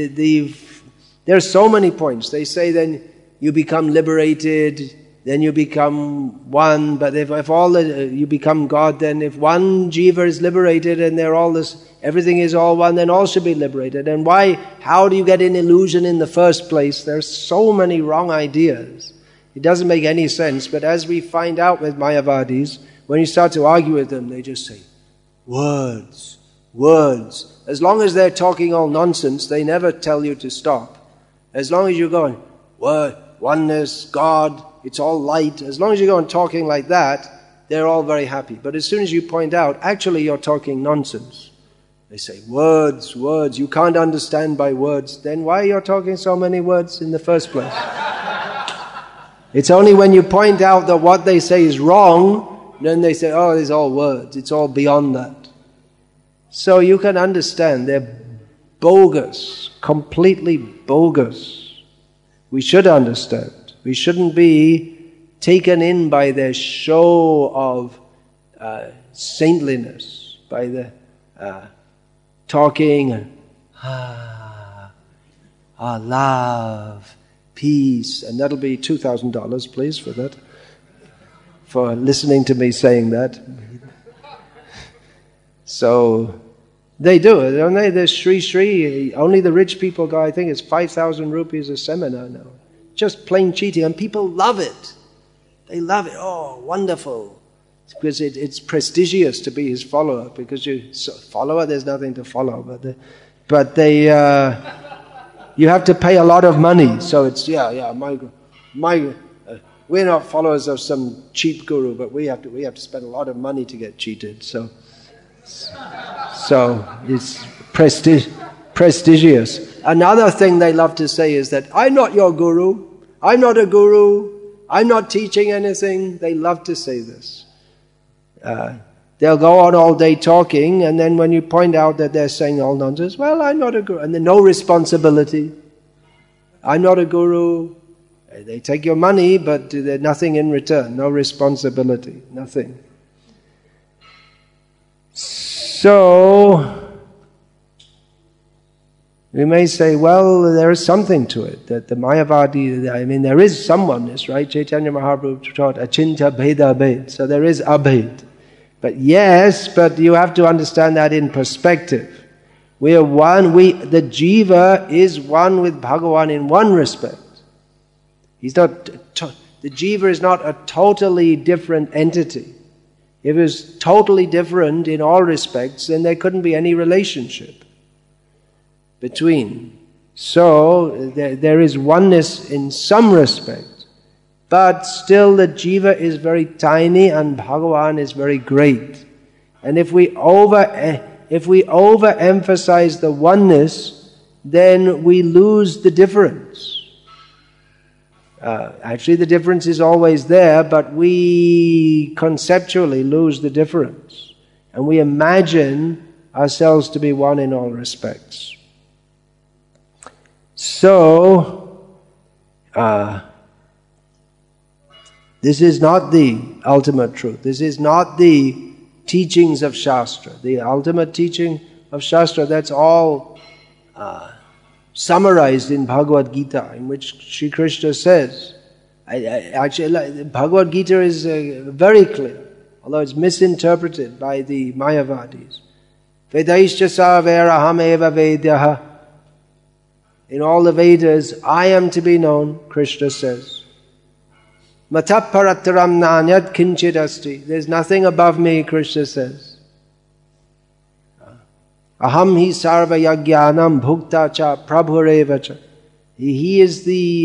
so many points. They say then you become liberated, then you become one. But if you become God, then if one jiva is liberated and they're all this, everything is all one, then all should be liberated. And why? How do you get an illusion in the first place? There's so many wrong ideas. It doesn't make any sense, but as we find out with Mayavadis, when you start to argue with them, they just say, words, words. As long as they're talking all nonsense, they never tell you to stop. As long as you're going, word, oneness, God, it's all light. As long as you go on talking like that, they're all very happy. But as soon as you point out, actually you're talking nonsense. They say, words, words, you can't understand by words. Then why are you talking so many words in the first place? It's only when you point out that what they say is wrong, then they say, oh, it's all words, it's all beyond that. So you can understand, they're bogus, completely bogus. We should understand. We shouldn't be taken in by their show of saintliness, by the talking and love, peace, and that'll be $2,000, please, for that, for listening to me saying that. So they do it, don't they? There's Sri, only the rich people go. I think it's 5,000 rupees a seminar now. Just plain cheating, and people love it. They love it. Oh, wonderful. Because it's prestigious to be his follower, because follower, there's nothing to follow, but they you have to pay a lot of money. So it's, we're not followers of some cheap guru, but we have to spend a lot of money to get cheated. So it's prestigious. Another thing they love to say is that, I'm not your guru, I'm not a guru, I'm not teaching anything. They love to say this. They'll go on all day talking, and then when you point out that they're saying all nonsense, well, I'm not a guru, and then no responsibility. I'm not a guru. They take your money, but there's nothing in return, no responsibility, nothing. So, we may say, well, there is something to it, that the Mayavadi, there is some oneness, right? Chaitanya Mahaprabhu taught Achintya Bheda Bhed, so there is abhed. But yes, but you have to understand that in perspective. We are one, the jiva is one with Bhagavan in one respect. He's not, the jiva is not a totally different entity. If it was totally different in all respects, then there couldn't be any relationship between. So there is oneness in some respect, but still the jiva is very tiny and Bhagavan is very great. And if we overemphasize the oneness, then we lose the difference. Actually, the difference is always there, but we conceptually lose the difference. And we imagine ourselves to be one in all respects. So, this is not the ultimate truth. This is not the teachings of Shastra. The ultimate teaching of Shastra, that's all summarized in Bhagavad Gita, in which Sri Krishna says, actually Bhagavad Gita is very clear, although it's misinterpreted by the Mayavadis. Vedaischa sarveraham eva vedyaha. In all the Vedas, I am to be known, Krishna says. Matapparataram nanyat kinchid asti. There's nothing above me, Krishna says. Aham hi sarva yagyanam bhukta cha prabhureva cha. He is the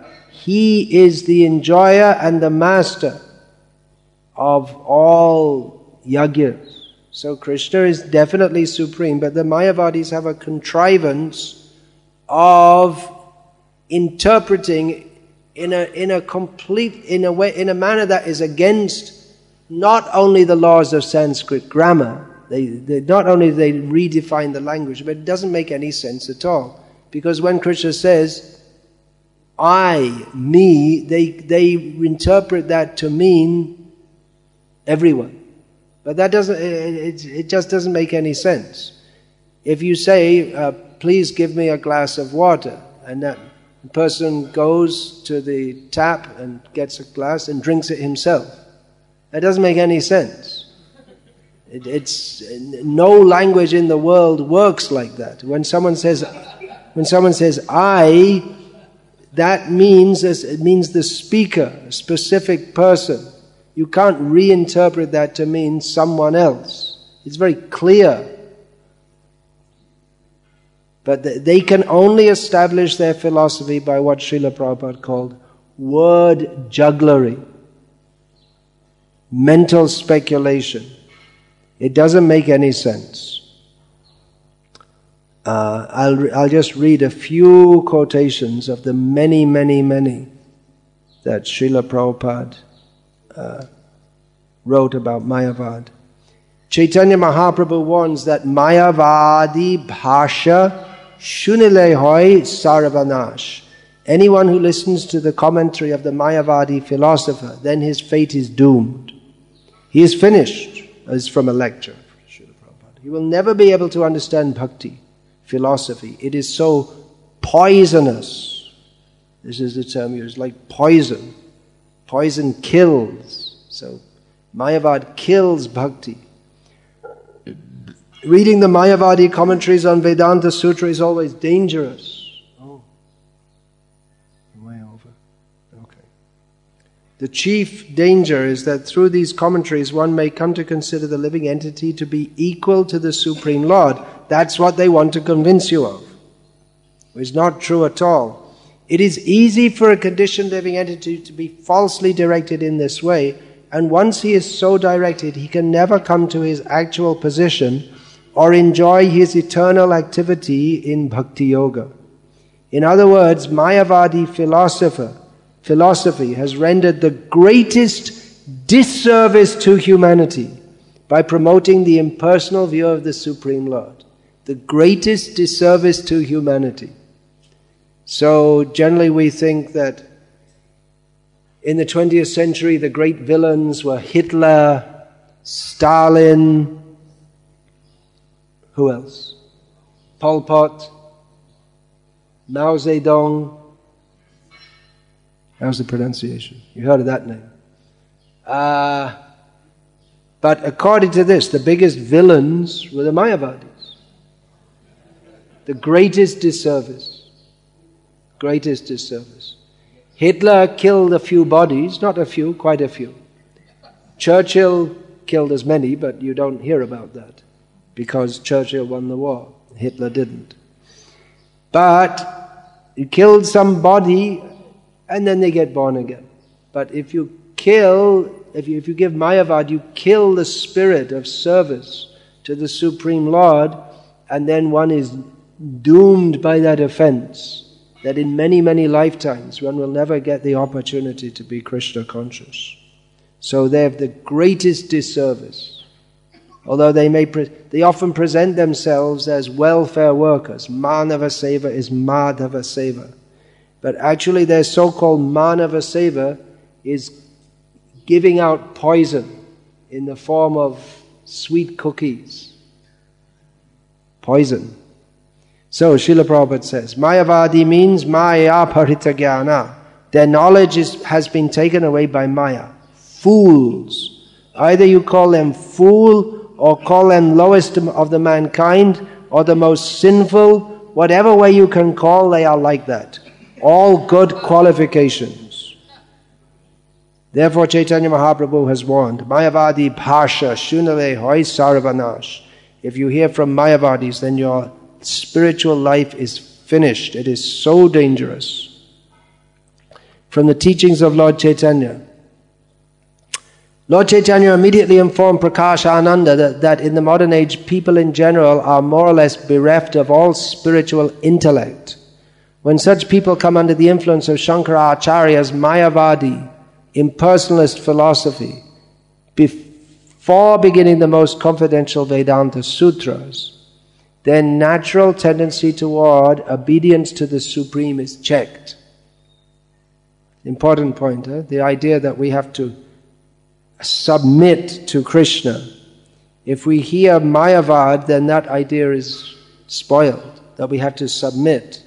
enjoyer and the master of all yagyas. So Krishna is definitely supreme, but the Mayavadis have a contrivance of interpreting in a manner that is against not only the laws of Sanskrit grammar. They not only they redefine the language, but it doesn't make any sense at all. Because when Krishna says I, me, they interpret that to mean everyone. But that doesn't. It just doesn't make any sense. If you say, "Please give me a glass of water," and that person goes to the tap and gets a glass and drinks it himself, that doesn't make any sense. It's no language in the world works like that. When someone says "I," that means the speaker, a specific person. You can't reinterpret that to mean someone else. It's very clear. But they can only establish their philosophy by what Srila Prabhupada called word jugglery, mental speculation. It doesn't make any sense. I'll just read a few quotations of the many that Srila Prabhupada wrote about Mayavad. Chaitanya Mahaprabhu warns that Mayavadi bhasha shunile hoy sarvanash. Anyone who listens to the commentary of the Mayavadi philosopher, then his fate is doomed. He is finished, as from a lecture. He will never be able to understand bhakti, philosophy. It is so poisonous. This is the term used, like poison. Poison kills. So Mayavad kills bhakti. Reading the Mayavadi commentaries on Vedanta Sutra is always dangerous. Oh, way over. Okay. The chief danger is that through these commentaries one may come to consider the living entity to be equal to the Supreme Lord. That's what they want to convince you of. It's not true at all. It is easy for a conditioned living entity to be falsely directed in this way, and once he is so directed, he can never come to his actual position or enjoy his eternal activity in Bhakti Yoga. In other words, Mayavadi philosophy has rendered the greatest disservice to humanity by promoting the impersonal view of the Supreme Lord. The greatest disservice to humanity. So generally we think that in the 20th century the great villains were Hitler, Stalin, who else? Pol Pot, Mao Zedong. How's the pronunciation? You heard of that name. But according to this, the biggest villains were the Mayavadis. The greatest disservice. Greatest disservice. Hitler killed a few bodies, not a few, quite a few. Churchill killed as many, but you don't hear about that because Churchill won the war. Hitler didn't. But he killed somebody and then they get born again. But if you give Mayavad, you kill the spirit of service to the Supreme Lord, and then one is doomed by that offense, that in many, many lifetimes one will never get the opportunity to be Krishna conscious. So they have the greatest disservice. Although they often present themselves as welfare workers. Manava Seva is Madhava Seva. But actually their so-called Manava Seva is giving out poison in the form of sweet cookies. Poison. So Srila Prabhupada says, Mayavadi means Maya Paritagyana. Their knowledge has been taken away by Maya. Fools. Either you call them fool or call them lowest of the mankind or the most sinful. Whatever way you can call, they are like that. All good qualifications. Therefore Chaitanya Mahaprabhu has warned, Mayavadi Bhasha Shunave Hoy Sarvanash. If you hear from Mayavadis, then your spiritual life is finished. It is so dangerous. From the teachings of Lord Chaitanya, Lord Chaitanya immediately informed Prakasha Ananda that in the modern age, people in general are more or less bereft of all spiritual intellect. When such people come under the influence of Shankaracharya's Mayavadi, impersonalist philosophy, before beginning the most confidential Vedanta sutras, their natural tendency toward obedience to the Supreme is checked. Important point, the idea that we have to submit to Krishna. If we hear Mayavad, then that idea is spoiled, that we have to submit.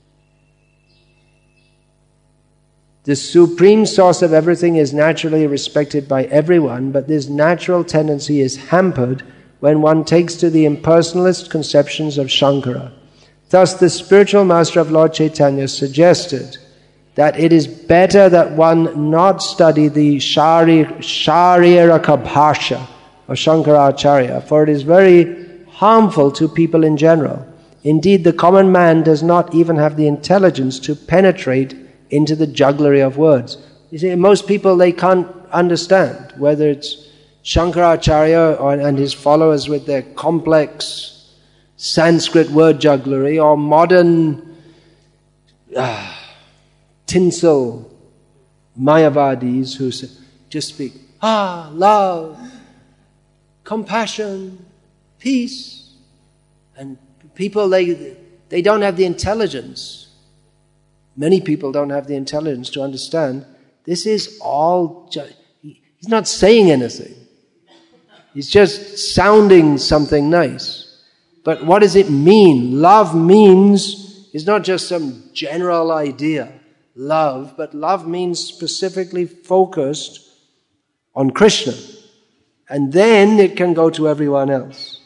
The supreme source of everything is naturally respected by everyone, but this natural tendency is hampered when one takes to the impersonalist conceptions of Shankara. Thus, the spiritual master of Lord Chaitanya suggested that it is better that one not study the Shariraka Bhasha of Shankaracharya, for it is very harmful to people in general. Indeed, the common man does not even have the intelligence to penetrate into the jugglery of words. You see, most people, they can't understand, whether it's Shankaracharya and his followers with their complex Sanskrit word jugglery, or modern tinsel Mayavadis who just speak, love, compassion, peace. And people, they don't have the intelligence. Many people don't have the intelligence to understand this is all he's not saying anything. He's just sounding something nice. But what does it mean? Love means, it's not just some general idea. Love, but love means specifically focused on Krishna. And then it can go to everyone else.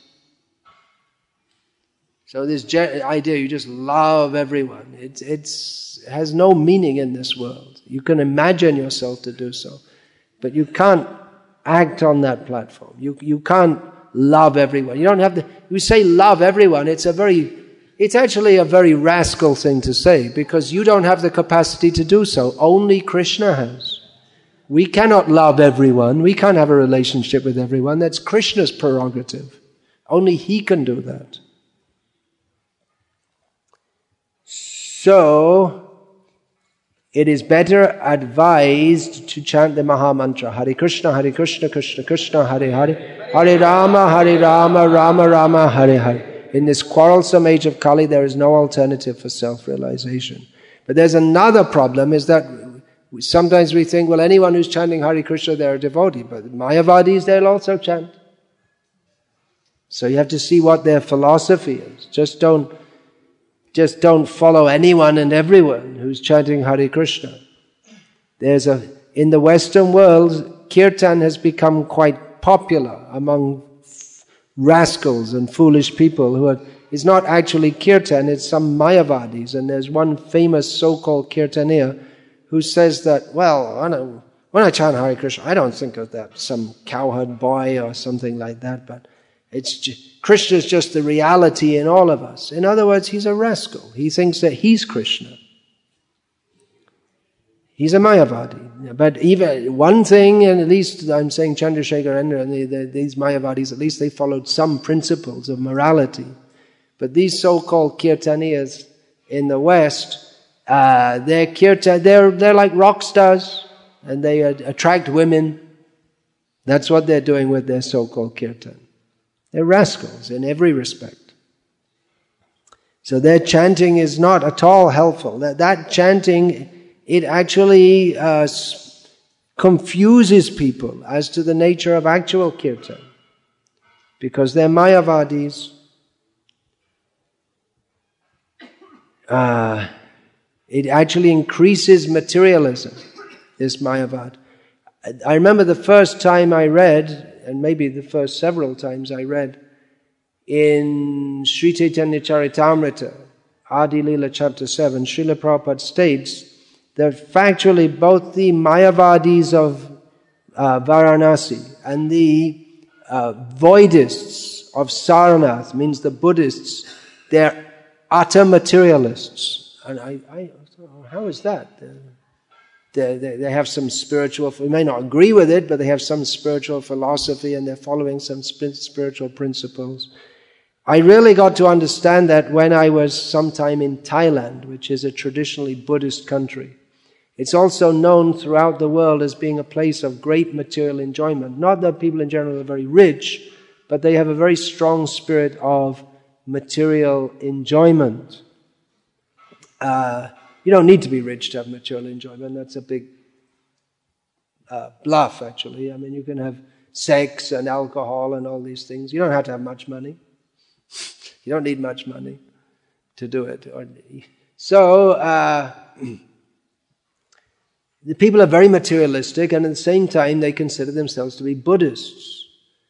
So this idea, you just love everyone, it has no meaning in this world. You can imagine yourself to do so, but you can't act on that platform. You can't love everyone. You don't have the, you say love everyone, it's actually a very rascal thing to say, because you don't have the capacity to do so. Only Krishna has. We cannot love everyone. We can't have a relationship with everyone. That's Krishna's prerogative. Only He can do that. So, it is better advised to chant the Maha Mantra, Hare Krishna, Krishna Krishna, Hare Hare, Hare Rama, Rama Rama, Hare Hare. In this quarrelsome age of Kali, there is no alternative for self-realization. But there's another problem, is that sometimes we think, well, anyone who's chanting Hare Krishna, they're a devotee. But Mayavadis, they'll also chant. So you have to see what their philosophy is. Just don't follow anyone and everyone who's chanting Hare Krishna. In the Western world, kirtan has become quite popular among rascals and foolish people it's not actually kirtan, it's some Mayavadis. And there's one famous so-called kirtaniya who says that, well, when I chant Hare Krishna, I don't think of that, some cowherd boy or something like that, but Krishna is just the reality in all of us. In other words, he's a rascal. He thinks that he's Krishna. He's a Mayavadi. But even one thing, and at least I'm saying Chandrasekharendra and these Mayavadis, at least they followed some principles of morality. But these so-called Kirtaniyas in the West, they're like rock stars, and they attract women. That's what they're doing with their so-called kirtan. They're rascals in every respect. So their chanting is not at all helpful. That chanting, it actually confuses people as to the nature of actual kirtan. Because they're Mayavadis. It actually increases materialism, this Mayavad. I remember the first time I read, and maybe the first several times I read, in Sri Chaitanya Charitamrita, Adi Lila chapter 7, Srila Prabhupada states that factually both the Mayavadis of Varanasi and the Voidists of Sarnath, means the Buddhists, they're utter materialists. And how is that? They have some spiritual, we may not agree with it, but they have some spiritual philosophy and they're following some spiritual principles. I really got to understand that when I was sometime in Thailand, which is a traditionally Buddhist country. It's also known throughout the world as being a place of great material enjoyment. Not that people in general are very rich, but they have a very strong spirit of material enjoyment. You don't need to be rich to have material enjoyment. That's a big bluff, actually. I mean, you can have sex and alcohol and all these things. You don't have to have much money. You don't need much money to do it. So, the people are very materialistic, and at the same time, they consider themselves to be Buddhists.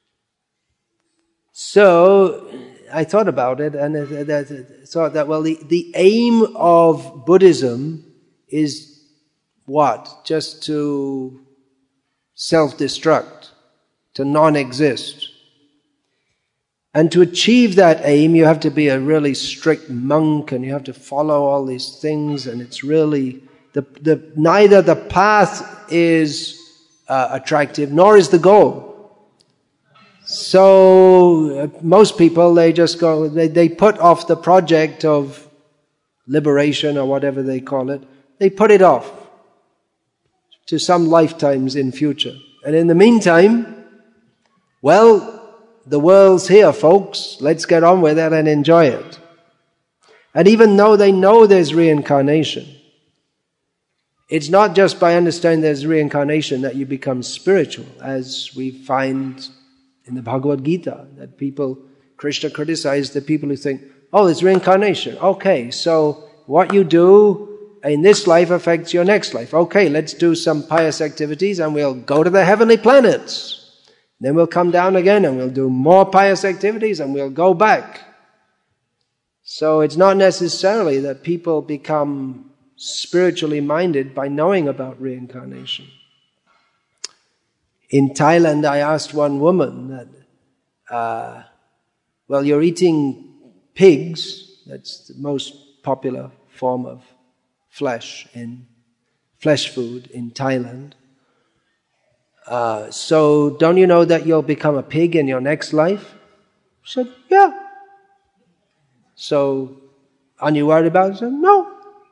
So, I thought about it and thought that, well, the aim of Buddhism is what? Just to self-destruct, to non-exist. And to achieve that aim, you have to be a really strict monk and you have to follow all these things, and it's really, neither the path is attractive nor is the goal. So most people, they just go, they put off the project of liberation or whatever they call it. They put it off to some lifetimes in future. And in the meantime, well, the world's here, folks. Let's get on with it and enjoy it. And even though they know there's reincarnation, it's not just by understanding there's reincarnation that you become spiritual, as we find in the Bhagavad Gita, that Krishna criticized the people who think, oh, there's reincarnation. Okay, so what you do in this life affects your next life. Okay, let's do some pious activities and we'll go to the heavenly planets. Then we'll come down again and we'll do more pious activities and we'll go back. So it's not necessarily that people become spiritually minded by knowing about reincarnation. In Thailand, I asked one woman that, well, you're eating pigs, that's the most popular form of flesh food in Thailand. So don't you know that you'll become a pig in your next life? She said, yeah. So, aren't you worried about it? She said, no.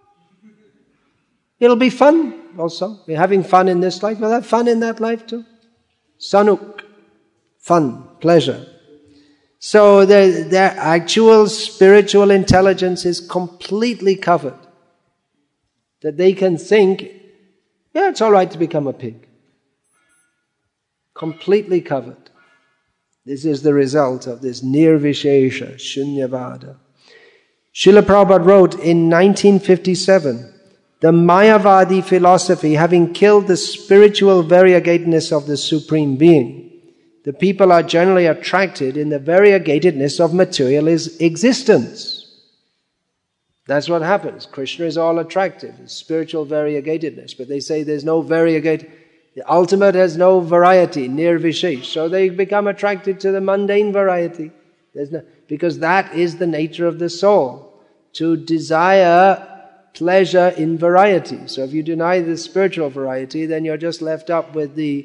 It'll be fun also. We're having fun in this life. We'll have fun in that life too. Sanuk, fun, pleasure. So their actual spiritual intelligence is completely covered. That they can think, yeah, it's all right to become a pig. Completely covered. This is the result of this nirvishesha, shunyavada. Srila Prabhupada wrote in 1957, the Mayavadi philosophy, having killed the spiritual variegatedness of the Supreme Being, the people are generally attracted in the variegatedness of material existence. That's what happens. Krishna is all attractive, it's spiritual variegatedness. But they say there's no variegate, the ultimate has no variety, nirvishesh. So they become attracted to the mundane variety. Because that is the nature of the soul, to desire pleasure in variety. So if you deny the spiritual variety, then you're just left up with the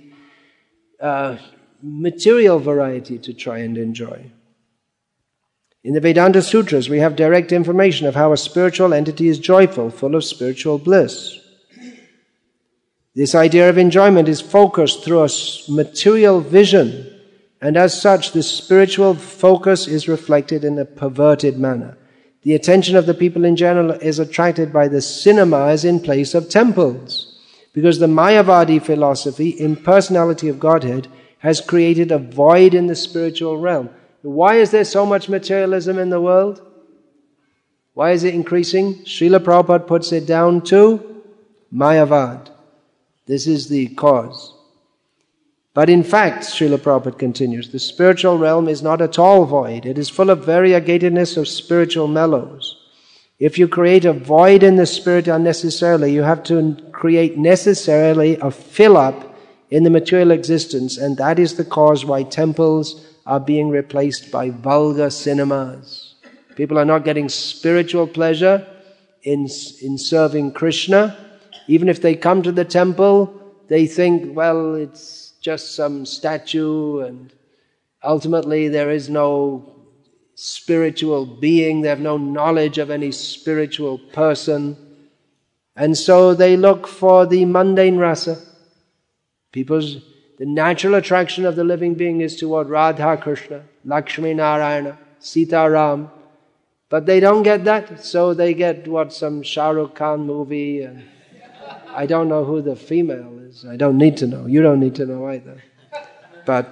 material variety to try and enjoy. In the Vedanta Sutras, we have direct information of how a spiritual entity is joyful, full of spiritual bliss. This idea of enjoyment is focused through a material vision, and as such, the spiritual focus is reflected in a perverted manner. The attention of the people in general is attracted by the cinemas in place of temples, because the Mayavadi philosophy, impersonality of Godhead, has created a void in the spiritual realm. Why is there so much materialism in the world? Why is it increasing? Srila Prabhupada puts it down to Mayavad. This is the cause. But in fact, Srila Prabhupada continues, the spiritual realm is not at all void. It is full of variegatedness of spiritual mellows. If you create a void in the spirit unnecessarily, you have to create necessarily a fill-up in the material existence, and that is the cause why temples are being replaced by vulgar cinemas. People are not getting spiritual pleasure in serving Krishna. Even if they come to the temple, they think, well, it's just some statue, and ultimately there is no spiritual being, they have no knowledge of any spiritual person. And so they look for the mundane rasa. The natural attraction of the living being is toward Radha Krishna, Lakshmi Narayana, Sita Ram. But they don't get that, so they get some Shah Rukh Khan movie, and I don't know who the female is. I don't need to know. You don't need to know either. But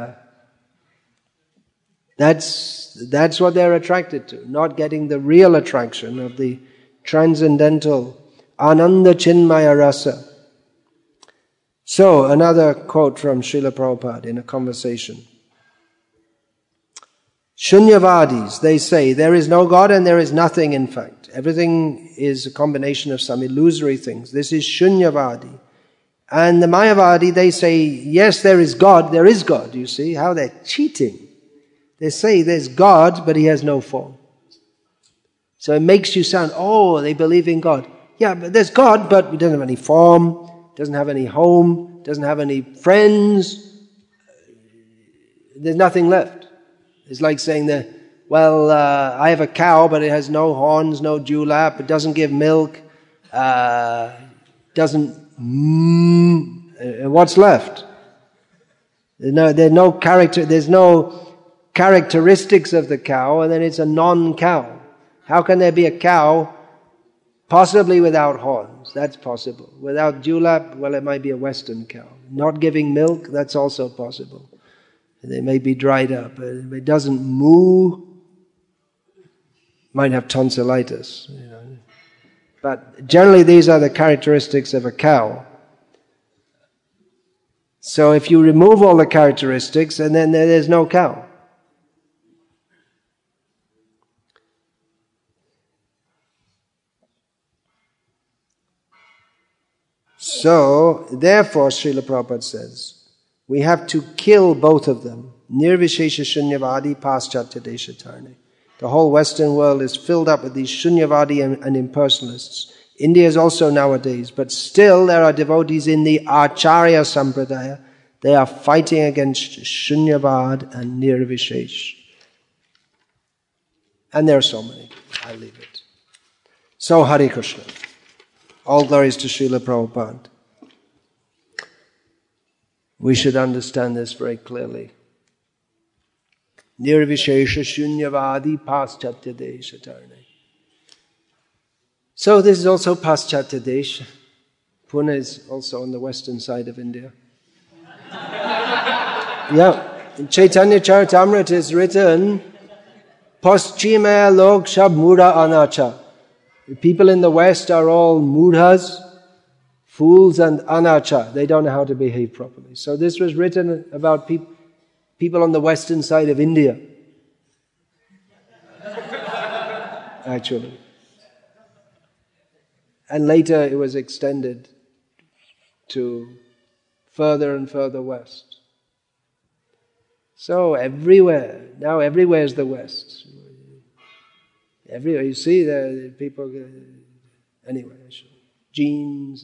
that's what they're attracted to, not getting the real attraction of the transcendental Ananda Chinmaya Rasa. So, another quote from Srila Prabhupada in a conversation. Shunyavadis, they say, there is no God and there is nothing in fact. Everything is a combination of some illusory things. This is Shunyavadi. And the Mayavadi, they say, yes, there is God, you see, how they're cheating. They say there's God, but He has no form. So it makes you sound, oh, they believe in God. Yeah, but there's God, but He doesn't have any form, doesn't have any home, doesn't have any friends. There's nothing left. It's like saying that, well, I have a cow, but it has no horns, no dewlap, it doesn't give milk, doesn't what's left? There's no characteristics of the cow, and then it's a non-cow. How can there be a cow possibly without horns? That's possible. Without dewlap, well, it might be a Western cow. Not giving milk, that's also possible. They may be dried up. If it doesn't moo, might have tonsillitis. But generally these are the characteristics of a cow. So if you remove all the characteristics, and then there's no cow. So, therefore, Srila Prabhupada says, we have to kill both of them. Nirvishesha Shunyavadi Paschatya Deshatarne. The whole Western world is filled up with these Shunyavadi and impersonalists. India is also nowadays, but still there are devotees in the Acharya Sampradaya. They are fighting against Shunyavad and Nirvishesh. And there are so many. I leave it. So, Hare Krishna. All glories to Srila Prabhupada. We should understand this very clearly. Nirvishesha Shunyavadi Paschatya Deshatarne. So this is also Paschatya Desh. Pune is also on the western side of India. Yeah. In Chaitanya Charitamrita is written, Paschima log shab mudha anacha. The people in the West are all mudhas, fools and anacha. They don't know how to behave properly. So this was written about people on the western side of India. Actually. And later it was extended to further and further west. So everywhere, now everywhere is the West. Everywhere, you see the people, Anyway, genes.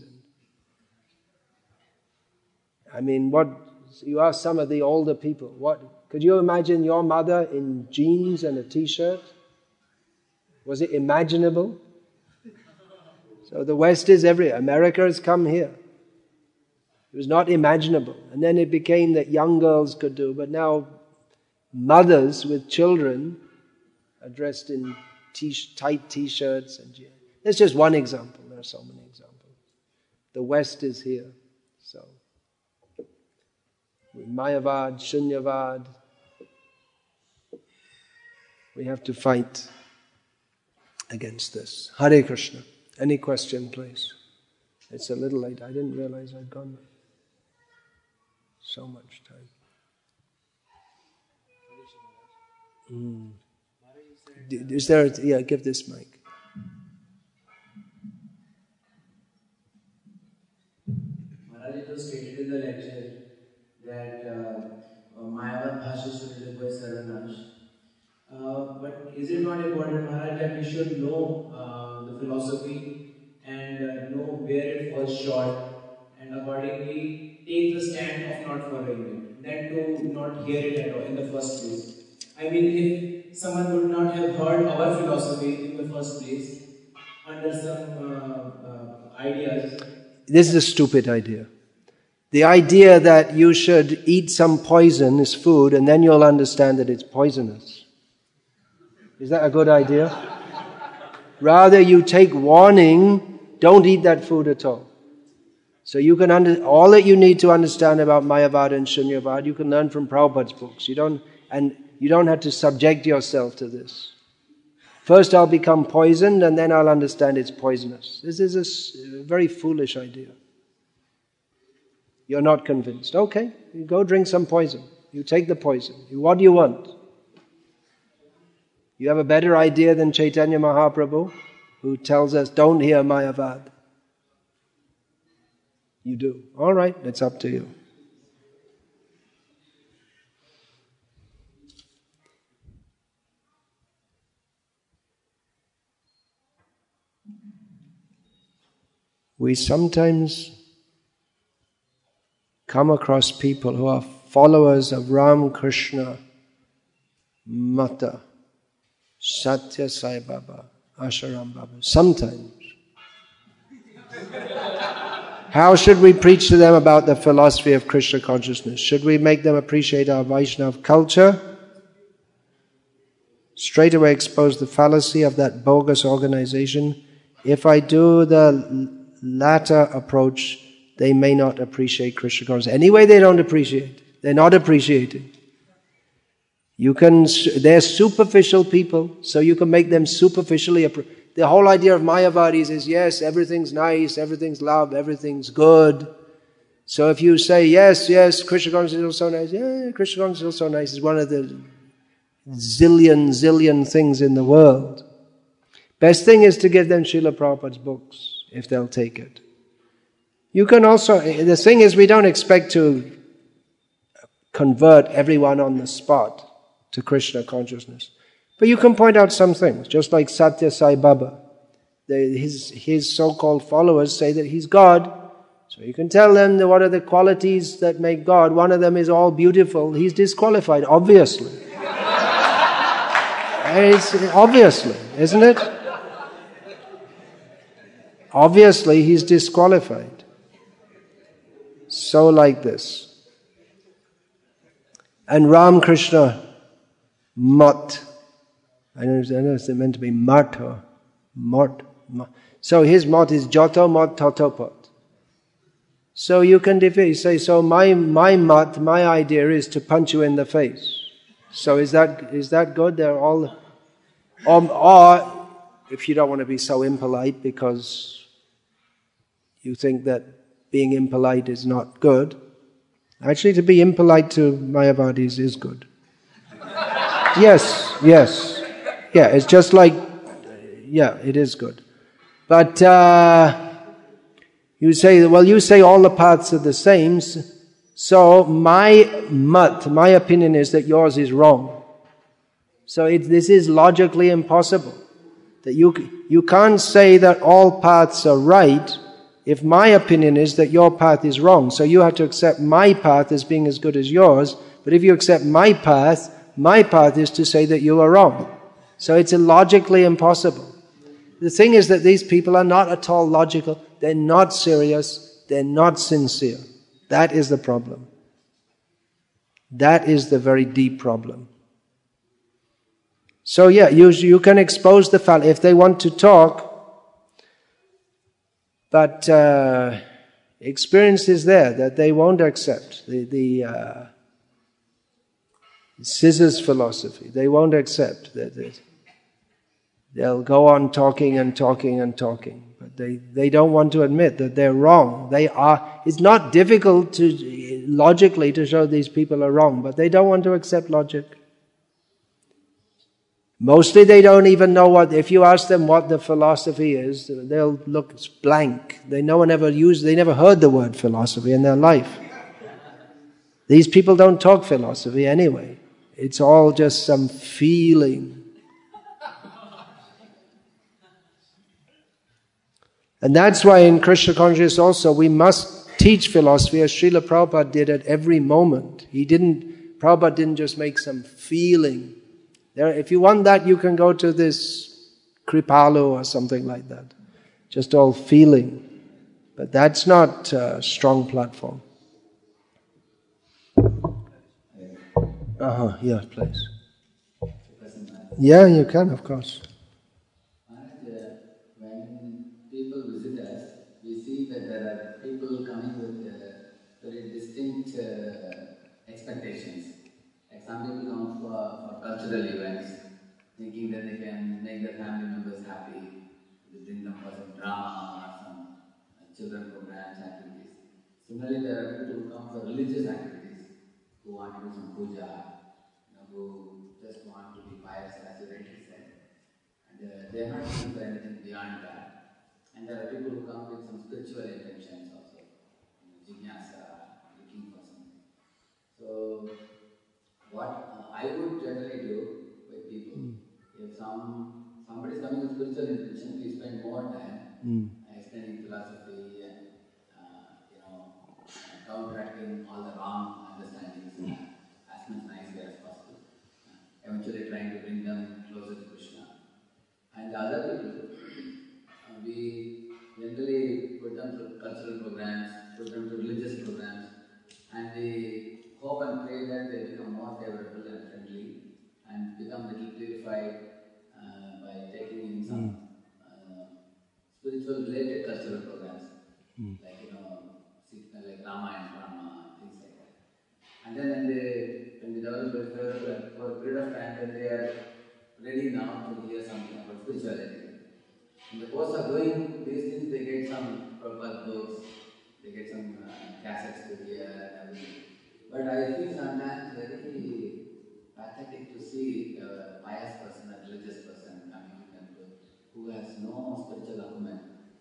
You ask some of the older people, could you imagine your mother in jeans and a t-shirt? Was it imaginable? So the West is everywhere. America has come here. It was not imaginable. And then it became that young girls could do, but now mothers with children are dressed in tight t-shirts and jeans. That's just one example. There are so many examples. The West is here. So, Mayavad, Shunyavad, we have to fight against this. Hare Krishna. Any question, please? It's a little late. I didn't realize I'd gone so much time. Is there? Give this mic. Maharaj, it was stated in the lecture that Mayavad Bhashya Shunyavad by Sarvanash. But is it not important, Maharaj, that we should know the philosophy and know where it falls short and accordingly take the stand of not following it, than to not hear it at all in the first place? I mean, if someone would not have heard our philosophy in the first place under some ideas. This is a stupid idea. The idea that you should eat some poisonous food and then you'll understand that it's poisonous. Is that a good idea? Rather, you take warning, don't eat that food at all. So you can all that you need to understand about Mayavad and Shunyavad, you can learn from Prabhupada's books. You don't have to subject yourself to this. First I'll become poisoned and then I'll understand it's poisonous. This is a very foolish idea. You're not convinced. Okay, you go drink some poison. You take the poison. What do you want? You have a better idea than Chaitanya Mahaprabhu, who tells us, don't hear Mayavad. You do. All right, it's up to you. We sometimes come across people who are followers of Ram Krishna Mata, Satya Sai Baba, Asharam Baba. Sometimes. How should we preach to them about the philosophy of Krishna consciousness? Should we make them appreciate our Vaishnava culture? Straight away expose the fallacy of that bogus organization. If I do the latter approach, they may not appreciate Krishna consciousness. Anyway, they don't appreciate. They're not appreciating. They're superficial people, so you can make them superficially appreciate. The whole idea of Mayavadis is, yes, everything's nice, everything's love, everything's good. So if you say, yes, Krishna consciousness is also nice, yeah, Krishna consciousness is also nice, it's one of the zillion things in the world. Best thing is to give them Srila Prabhupada's books, if they'll take it. You can also, the thing is, we don't expect to convert everyone on the spot to Krishna consciousness. But you can point out some things, just like Satya Sai Baba. His so-called followers say that he's God. So you can tell them what are the qualities that make God. One of them is all beautiful. He's disqualified, obviously. Obviously, isn't it? Obviously, he's disqualified. So like this. And Ram Krishna Mat. I know it's meant to be Mat or Mot. So his Mat is Joto Mat Totopot. So you can say, so my Mat, my idea is to punch you in the face. So is that good? They're all, or if you don't want to be so impolite because you think that being impolite is not good, actually to be impolite to Mayavadis is good. Yes. Yeah, it's just like, it is good. But you say all the paths are the same, so my opinion is that yours is wrong. So this is logically impossible. That you can't say that all paths are right if my opinion is that your path is wrong. So you have to accept my path as being as good as yours. But if you accept my path is to say that you are wrong. So it's illogically impossible. The thing is that these people are not at all logical. They're not serious. They're not sincere. That is the problem. That is the very deep problem. So yeah, you can expose the fact if they want to talk, but experience is there that they won't accept the scissors philosophy. They won't accept that. They'll go on talking and talking and talking, but they don't want to admit that they're wrong. It's not difficult logically to show these people are wrong, but they don't want to accept logic. Mostly they don't even know if you ask them what the philosophy is, they'll look blank. They never heard the word philosophy in their life. These people don't talk philosophy anyway. It's all just some feeling. And that's why in Krishna consciousness also we must teach philosophy as Srila Prabhupada did at every moment. Prabhupada didn't just make some feeling. If you want that, you can go to this Kripalu or something like that. Just all feeling. But that's not a strong platform. Yeah, please. Yeah, you can, of course. When people visit us, we see that there are people coming with very distinct expectations. Like some people come for cultural events, thinking that they can make their family members happy. They bring them for some drama or some children programs, activities. Similarly, there are people who come for religious activities, who want to do some puja, who just want to be pious, as you rightly said. And they are not looking for anything beyond that. And there are people who come with some spiritual intentions also, jignasa, looking for something. So, what I would generally do with people, if somebody is coming with spiritual intention, we spend more time explaining philosophy and counteracting all the wrong understandings as much nicely as possible. Eventually trying to bring them closer to Krishna. And the other people, we generally put them through cultural programs, put them through religious programs, and we hope and pray that they become more favorable and friendly and become a little purified by taking in some spiritual related cultural programs, like like Ramayana, Brahma, things like that. And then when they develop very favorable for a period of time, when they are ready now to hear something about spirituality. In the course of doing these things, they get some Prabhupada books, they get some cassettes to hear and everything. But I feel sometimes very pathetic to see a pious person, a religious person coming to temple who has no spiritual acumen,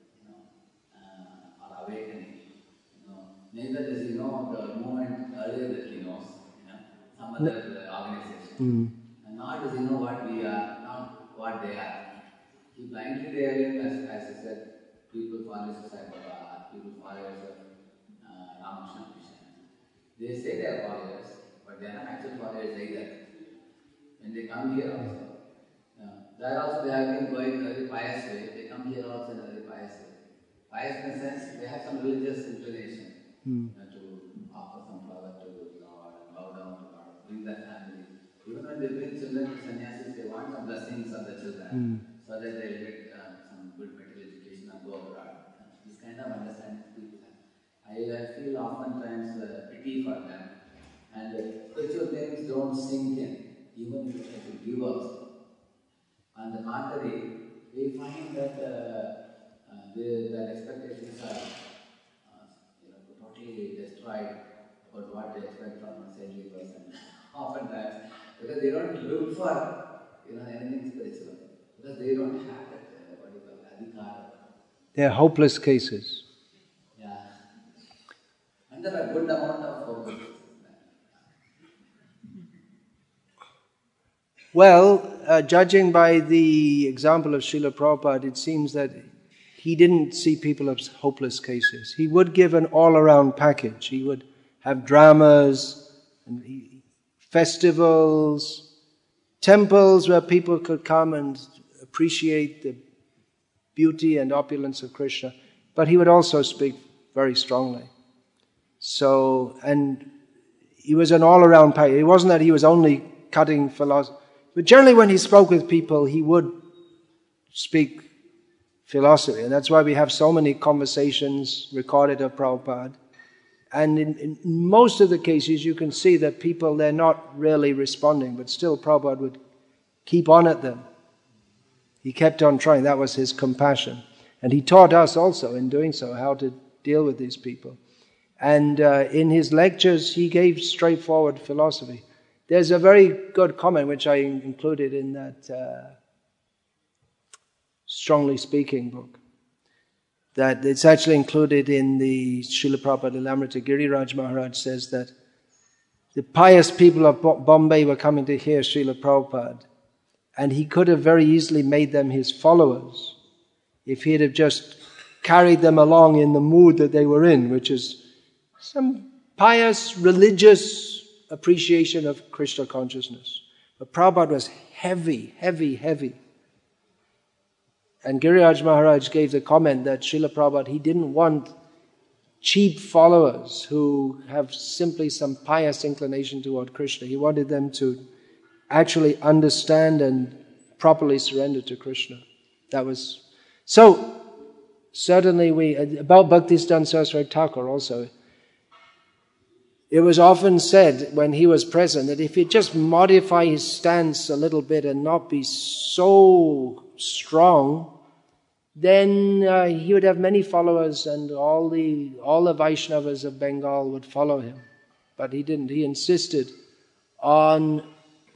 or awakening. Neither does he know the movement earlier that he knows, some other organization. And nor does he know what we are, not what they are. He blindly realizes, as I said, people followers of Sai Baba, people followers of Ramakrishna Mission. They say they are followers, but they are not actual followers either. When they come here also, there also they have been going in a very pious way. They come here also in a very pious way. Pious in the sense they have some religious inclination to offer some flower to Lord and bow down to Lord, bring their family. Even when they bring children to sannyasis, they want some blessings of the children so that they will get some good medical education and go abroad. This kind of understanding people have. I feel oftentimes pity for them. And spiritual things don't sink in, even if you try to give also. On the contrary, we find that their expectations are totally destroyed about what they expect from a saintly person. Oftentimes, because they don't look for anything spiritual, because they don't have that what you call adhikar. They're hopeless cases. Yeah, and there are a good amount of hopeless cases. Well, judging by the example of Srila Prabhupada, it seems that he didn't see people as hopeless cases. He would give an all-around package. He would have dramas, and festivals, temples where people could come and appreciate the beauty and opulence of Krishna. But he would also speak very strongly. So, and he was an all-around package. It wasn't that he was only cutting philosophy. But generally when he spoke with people, he would speak philosophy. And that's why we have so many conversations recorded of Prabhupada. And in most of the cases, you can see that people, they're not really responding, but still Prabhupada would keep on at them. He kept on trying. That was his compassion. And he taught us also in doing so how to deal with these people. And in his lectures, he gave straightforward philosophy. There's a very good comment which I included in that Strongly Speaking book. That it's actually included in the Srila Prabhupada Lilamrita. Giriraj Maharaj says that the pious people of Bombay were coming to hear Srila Prabhupada, and he could have very easily made them his followers if he'd have just carried them along in the mood that they were in, which is some pious, religious appreciation of Krishna consciousness. But Prabhupada was heavy, heavy, heavy. And Giriraj Maharaj gave the comment that Srila Prabhupada, he didn't want cheap followers who have simply some pious inclination toward Krishna. He wanted them to actually understand and properly surrender to Krishna. That was... So, certainly about Bhaktisiddhanta Saraswati Thakur also, it was often said when he was present that if he'd just modify his stance a little bit and not be so strong, then he would have many followers and all the Vaishnavas of Bengal would follow him. But he didn't. He insisted on...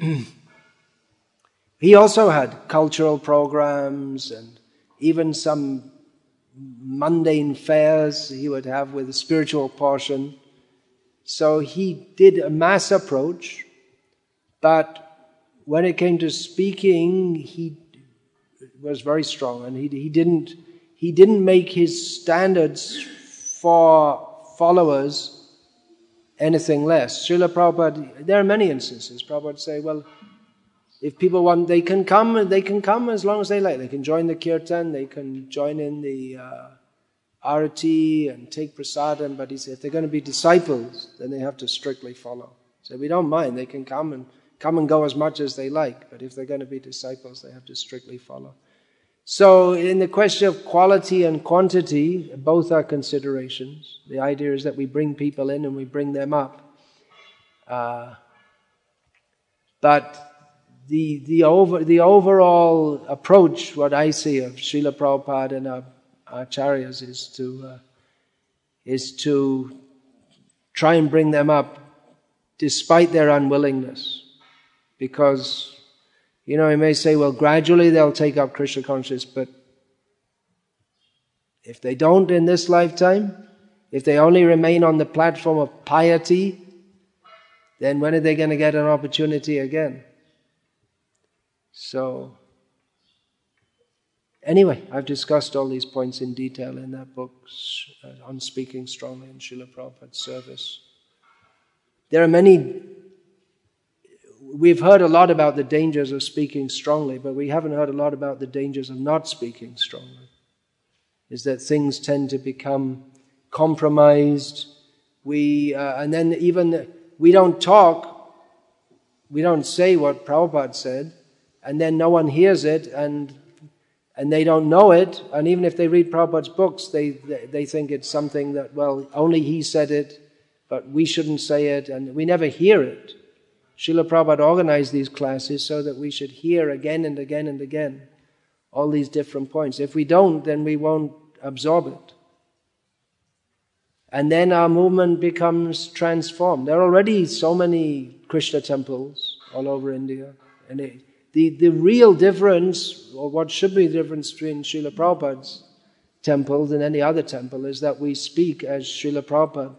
He also had cultural programs and even some mundane fairs he would have with a spiritual portion. So he did a mass approach, but when it came to speaking, he was very strong, and he didn't make his standards for followers anything less. Srila Prabhupada, there are many instances. Prabhupada would say, well, if people want, they can come as long as they like. They can join the kirtan, they can join in the arati and take prasadam, but he said if they're going to be disciples, then they have to strictly follow. So we don't mind, they can come and go as much as they like, but if they're going to be disciples, they have to strictly follow. So in the question of quality and quantity, both are considerations. The idea is that we bring people in and we bring them up. But the overall approach, what I see of Srila Prabhupada and our acharyas is to try and bring them up despite their unwillingness. Because, you may say, well, gradually they'll take up Krishna consciousness, but if they don't in this lifetime, if they only remain on the platform of piety, then when are they going to get an opportunity again? So, anyway, I've discussed all these points in detail in that book on speaking strongly in Srila Prabhupada's service. There are many... We've heard a lot about the dangers of speaking strongly, but we haven't heard a lot about the dangers of not speaking strongly. Is that things tend to become compromised. And then even we don't talk, we don't say what Prabhupada said, and then no one hears it, and they don't know it, and even if they read Prabhupada's books, they think it's something that, well, only he said it, but we shouldn't say it, and we never hear it. Srila Prabhupada organized these classes so that we should hear again and again and again all these different points. If we don't, then we won't absorb it. And then our movement becomes transformed. There are already so many Krishna temples all over India. And the real difference, or what should be the difference between Srila Prabhupada's temples and any other temple, is that we speak as Srila Prabhupada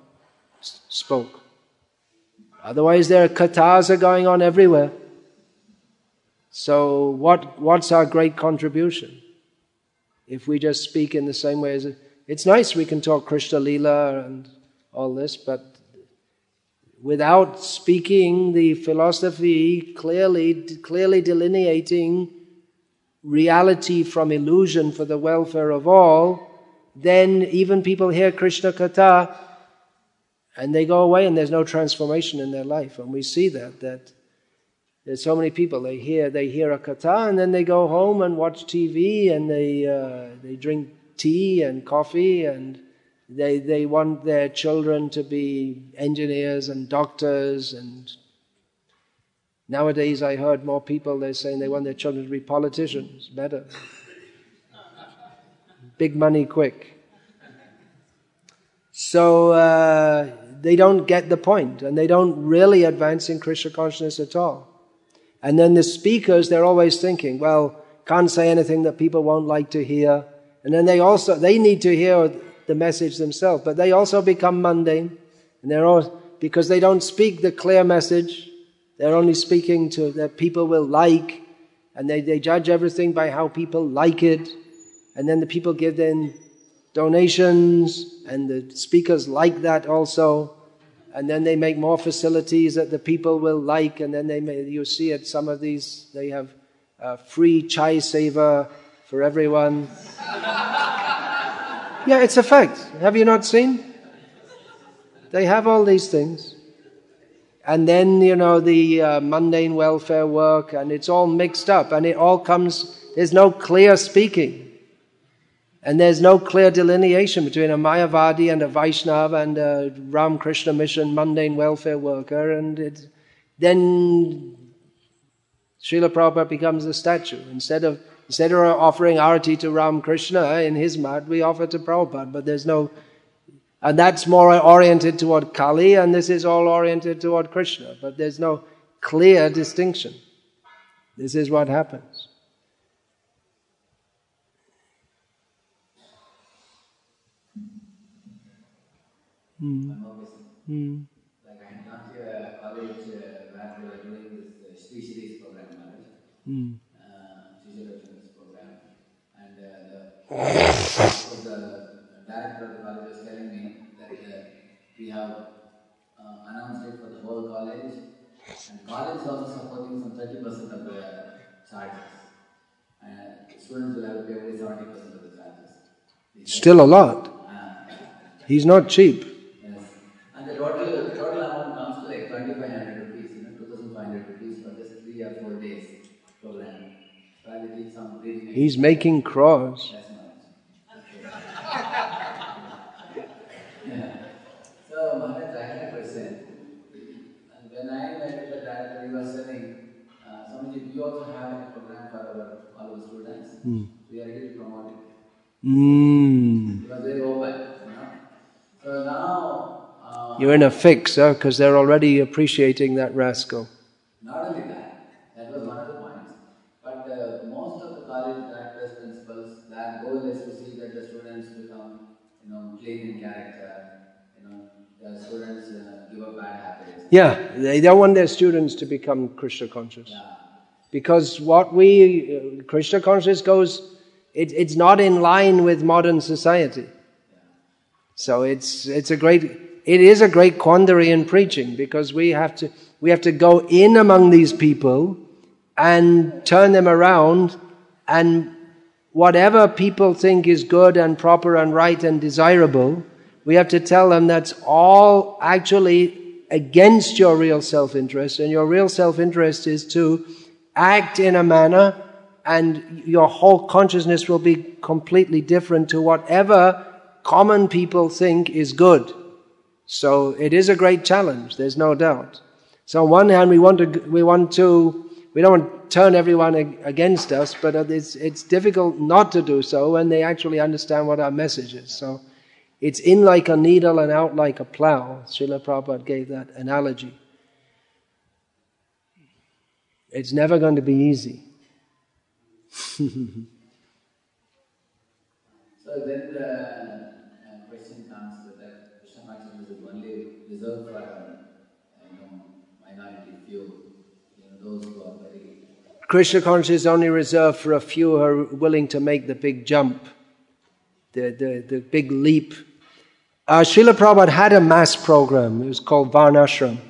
spoke. Otherwise there are kathas going on everywhere. So what's our great contribution? If we just speak in the same way as it's nice we can talk Krishna Leela and all this, but without speaking the philosophy clearly delineating reality from illusion for the welfare of all, then even people hear Krishna Katha and they go away and there's no transformation in their life. And we see that there's so many people, they hear a Katha and then they go home and watch TV and they drink tea and coffee and they want their children to be engineers and doctors, and nowadays I heard more people, they're saying they want their children to be politicians, better. Big money quick. So they don't get the point and they don't really advance in Krishna consciousness at all. And then the speakers, they're always thinking, well, can't say anything that people won't like to hear. And then they need to hear the message themselves, but they also become mundane. And because they don't speak the clear message, they're only speaking to that people will like, and they judge everything by how people like it. And then the people give them donations, and the speakers like that also. And then they make more facilities that the people will like, and then you see at some of these, they have free chai seva for everyone. Yeah, it's a fact. Have you not seen? They have all these things. And then, the mundane welfare work, and it's all mixed up, and it all comes, there's no clear speaking. And there's no clear delineation between a Mayavadi and a Vaishnava and a Ramakrishna Mission mundane welfare worker, and then Srila Prabhupada becomes a statue. Instead of offering arati to Ramakrishna in his mat, we offer to Prabhupada, but there's no, and that's more oriented toward Kali, and this is all oriented toward Krishna, but there's no clear distinction. This is what happens. One more question. Like I had gone to a college where they were doing this Shri Shri's program, Shri Shri's program, and the director of the college was telling me that we have announced it for the whole college, and college is also supporting some 30% of the charges. Students will have to pay only 70% of the charges. Still a lot. He's not cheap. And the total amount comes to like 2,500 rupees, 2,500 rupees for just 3 or 4 days program. He's making crores. Yeah. So Maharaj, I had a question. And when I met with the director, he was saying, Swamiji, we also have a program for all our students. We are ready to promote it. He was very open. So now... You're in a fix, because they're already appreciating that rascal. Not only that was one of the points. But most of the college directors, principals, their goal is to see that the students become, clean in character. The students give up bad habits. Yeah, they don't want their students to become Krishna conscious. Yeah. Because Krishna conscious goes, it's not in line with modern society. So it is a great quandary in preaching, because we have to go in among these people and turn them around, and whatever people think is good and proper and right and desirable, we have to tell them that's all actually against your real self-interest, and your real self-interest is to act in a manner, and your whole consciousness will be completely different to whatever common people think is good. So it is a great challenge, there's no doubt. So on one hand, we don't want to turn everyone against us, but it's difficult not to do so when they actually understand what our message is. So it's in like a needle and out like a plow. Srila Prabhupada gave that analogy. It's never going to be easy. So then the question comes that Krishna consciousness is only reserved for minority few, those who are very Krishna consciousness is only reserved for a few who are willing to make the big jump, the big leap. Srila Prabhupada had a mass program. It was called Varnashram.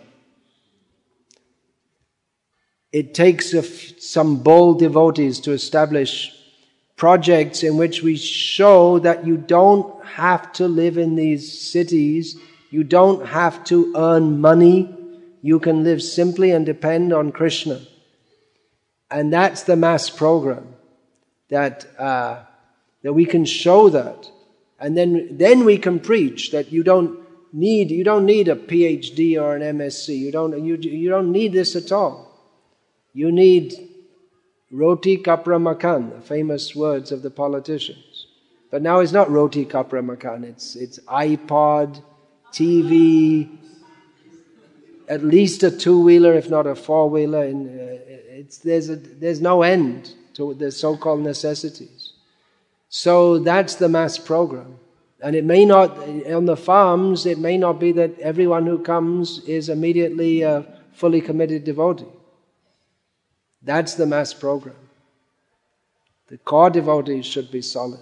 It takes some bold devotees to establish projects in which we show that you don't have to live in these cities, you don't have to earn money, you can live simply and depend on Krishna. And that's the mass program, that we can show that. And then we can preach that you don't need a PhD or an MSc. You don't need this at all. You need roti kapra makan, the famous words of the politicians. But now it's not roti kapra makan. It's iPod, TV, at least a two-wheeler, if not a four-wheeler. There's no end to the so-called necessities. So that's the mass program. And it may not, on the farms, it may not be that everyone who comes is immediately a fully committed devotee. That's the mass program. The core devotees should be solid.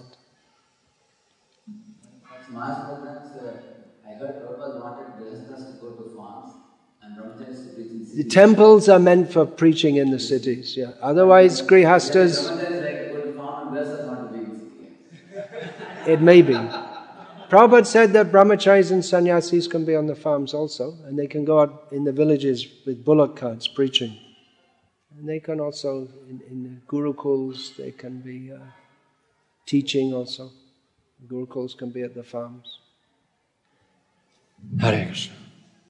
Mass programs, I heard Prabhupada wanted Grihasthas to go to farms and Brahmacharis to preach in cities. The temples are meant for preaching in the cities, yeah. Otherwise, Grihasthas... Brahmacharis like to go to farm and Grihasthas want to be in the city. It may be. Prabhupada said that brahmacharis and sannyasis can be on the farms also, and they can go out in the villages with bullock carts preaching. And they can also, in the gurukuls, they can be teaching also. Gurukuls can be at the farms. Hare Krishna.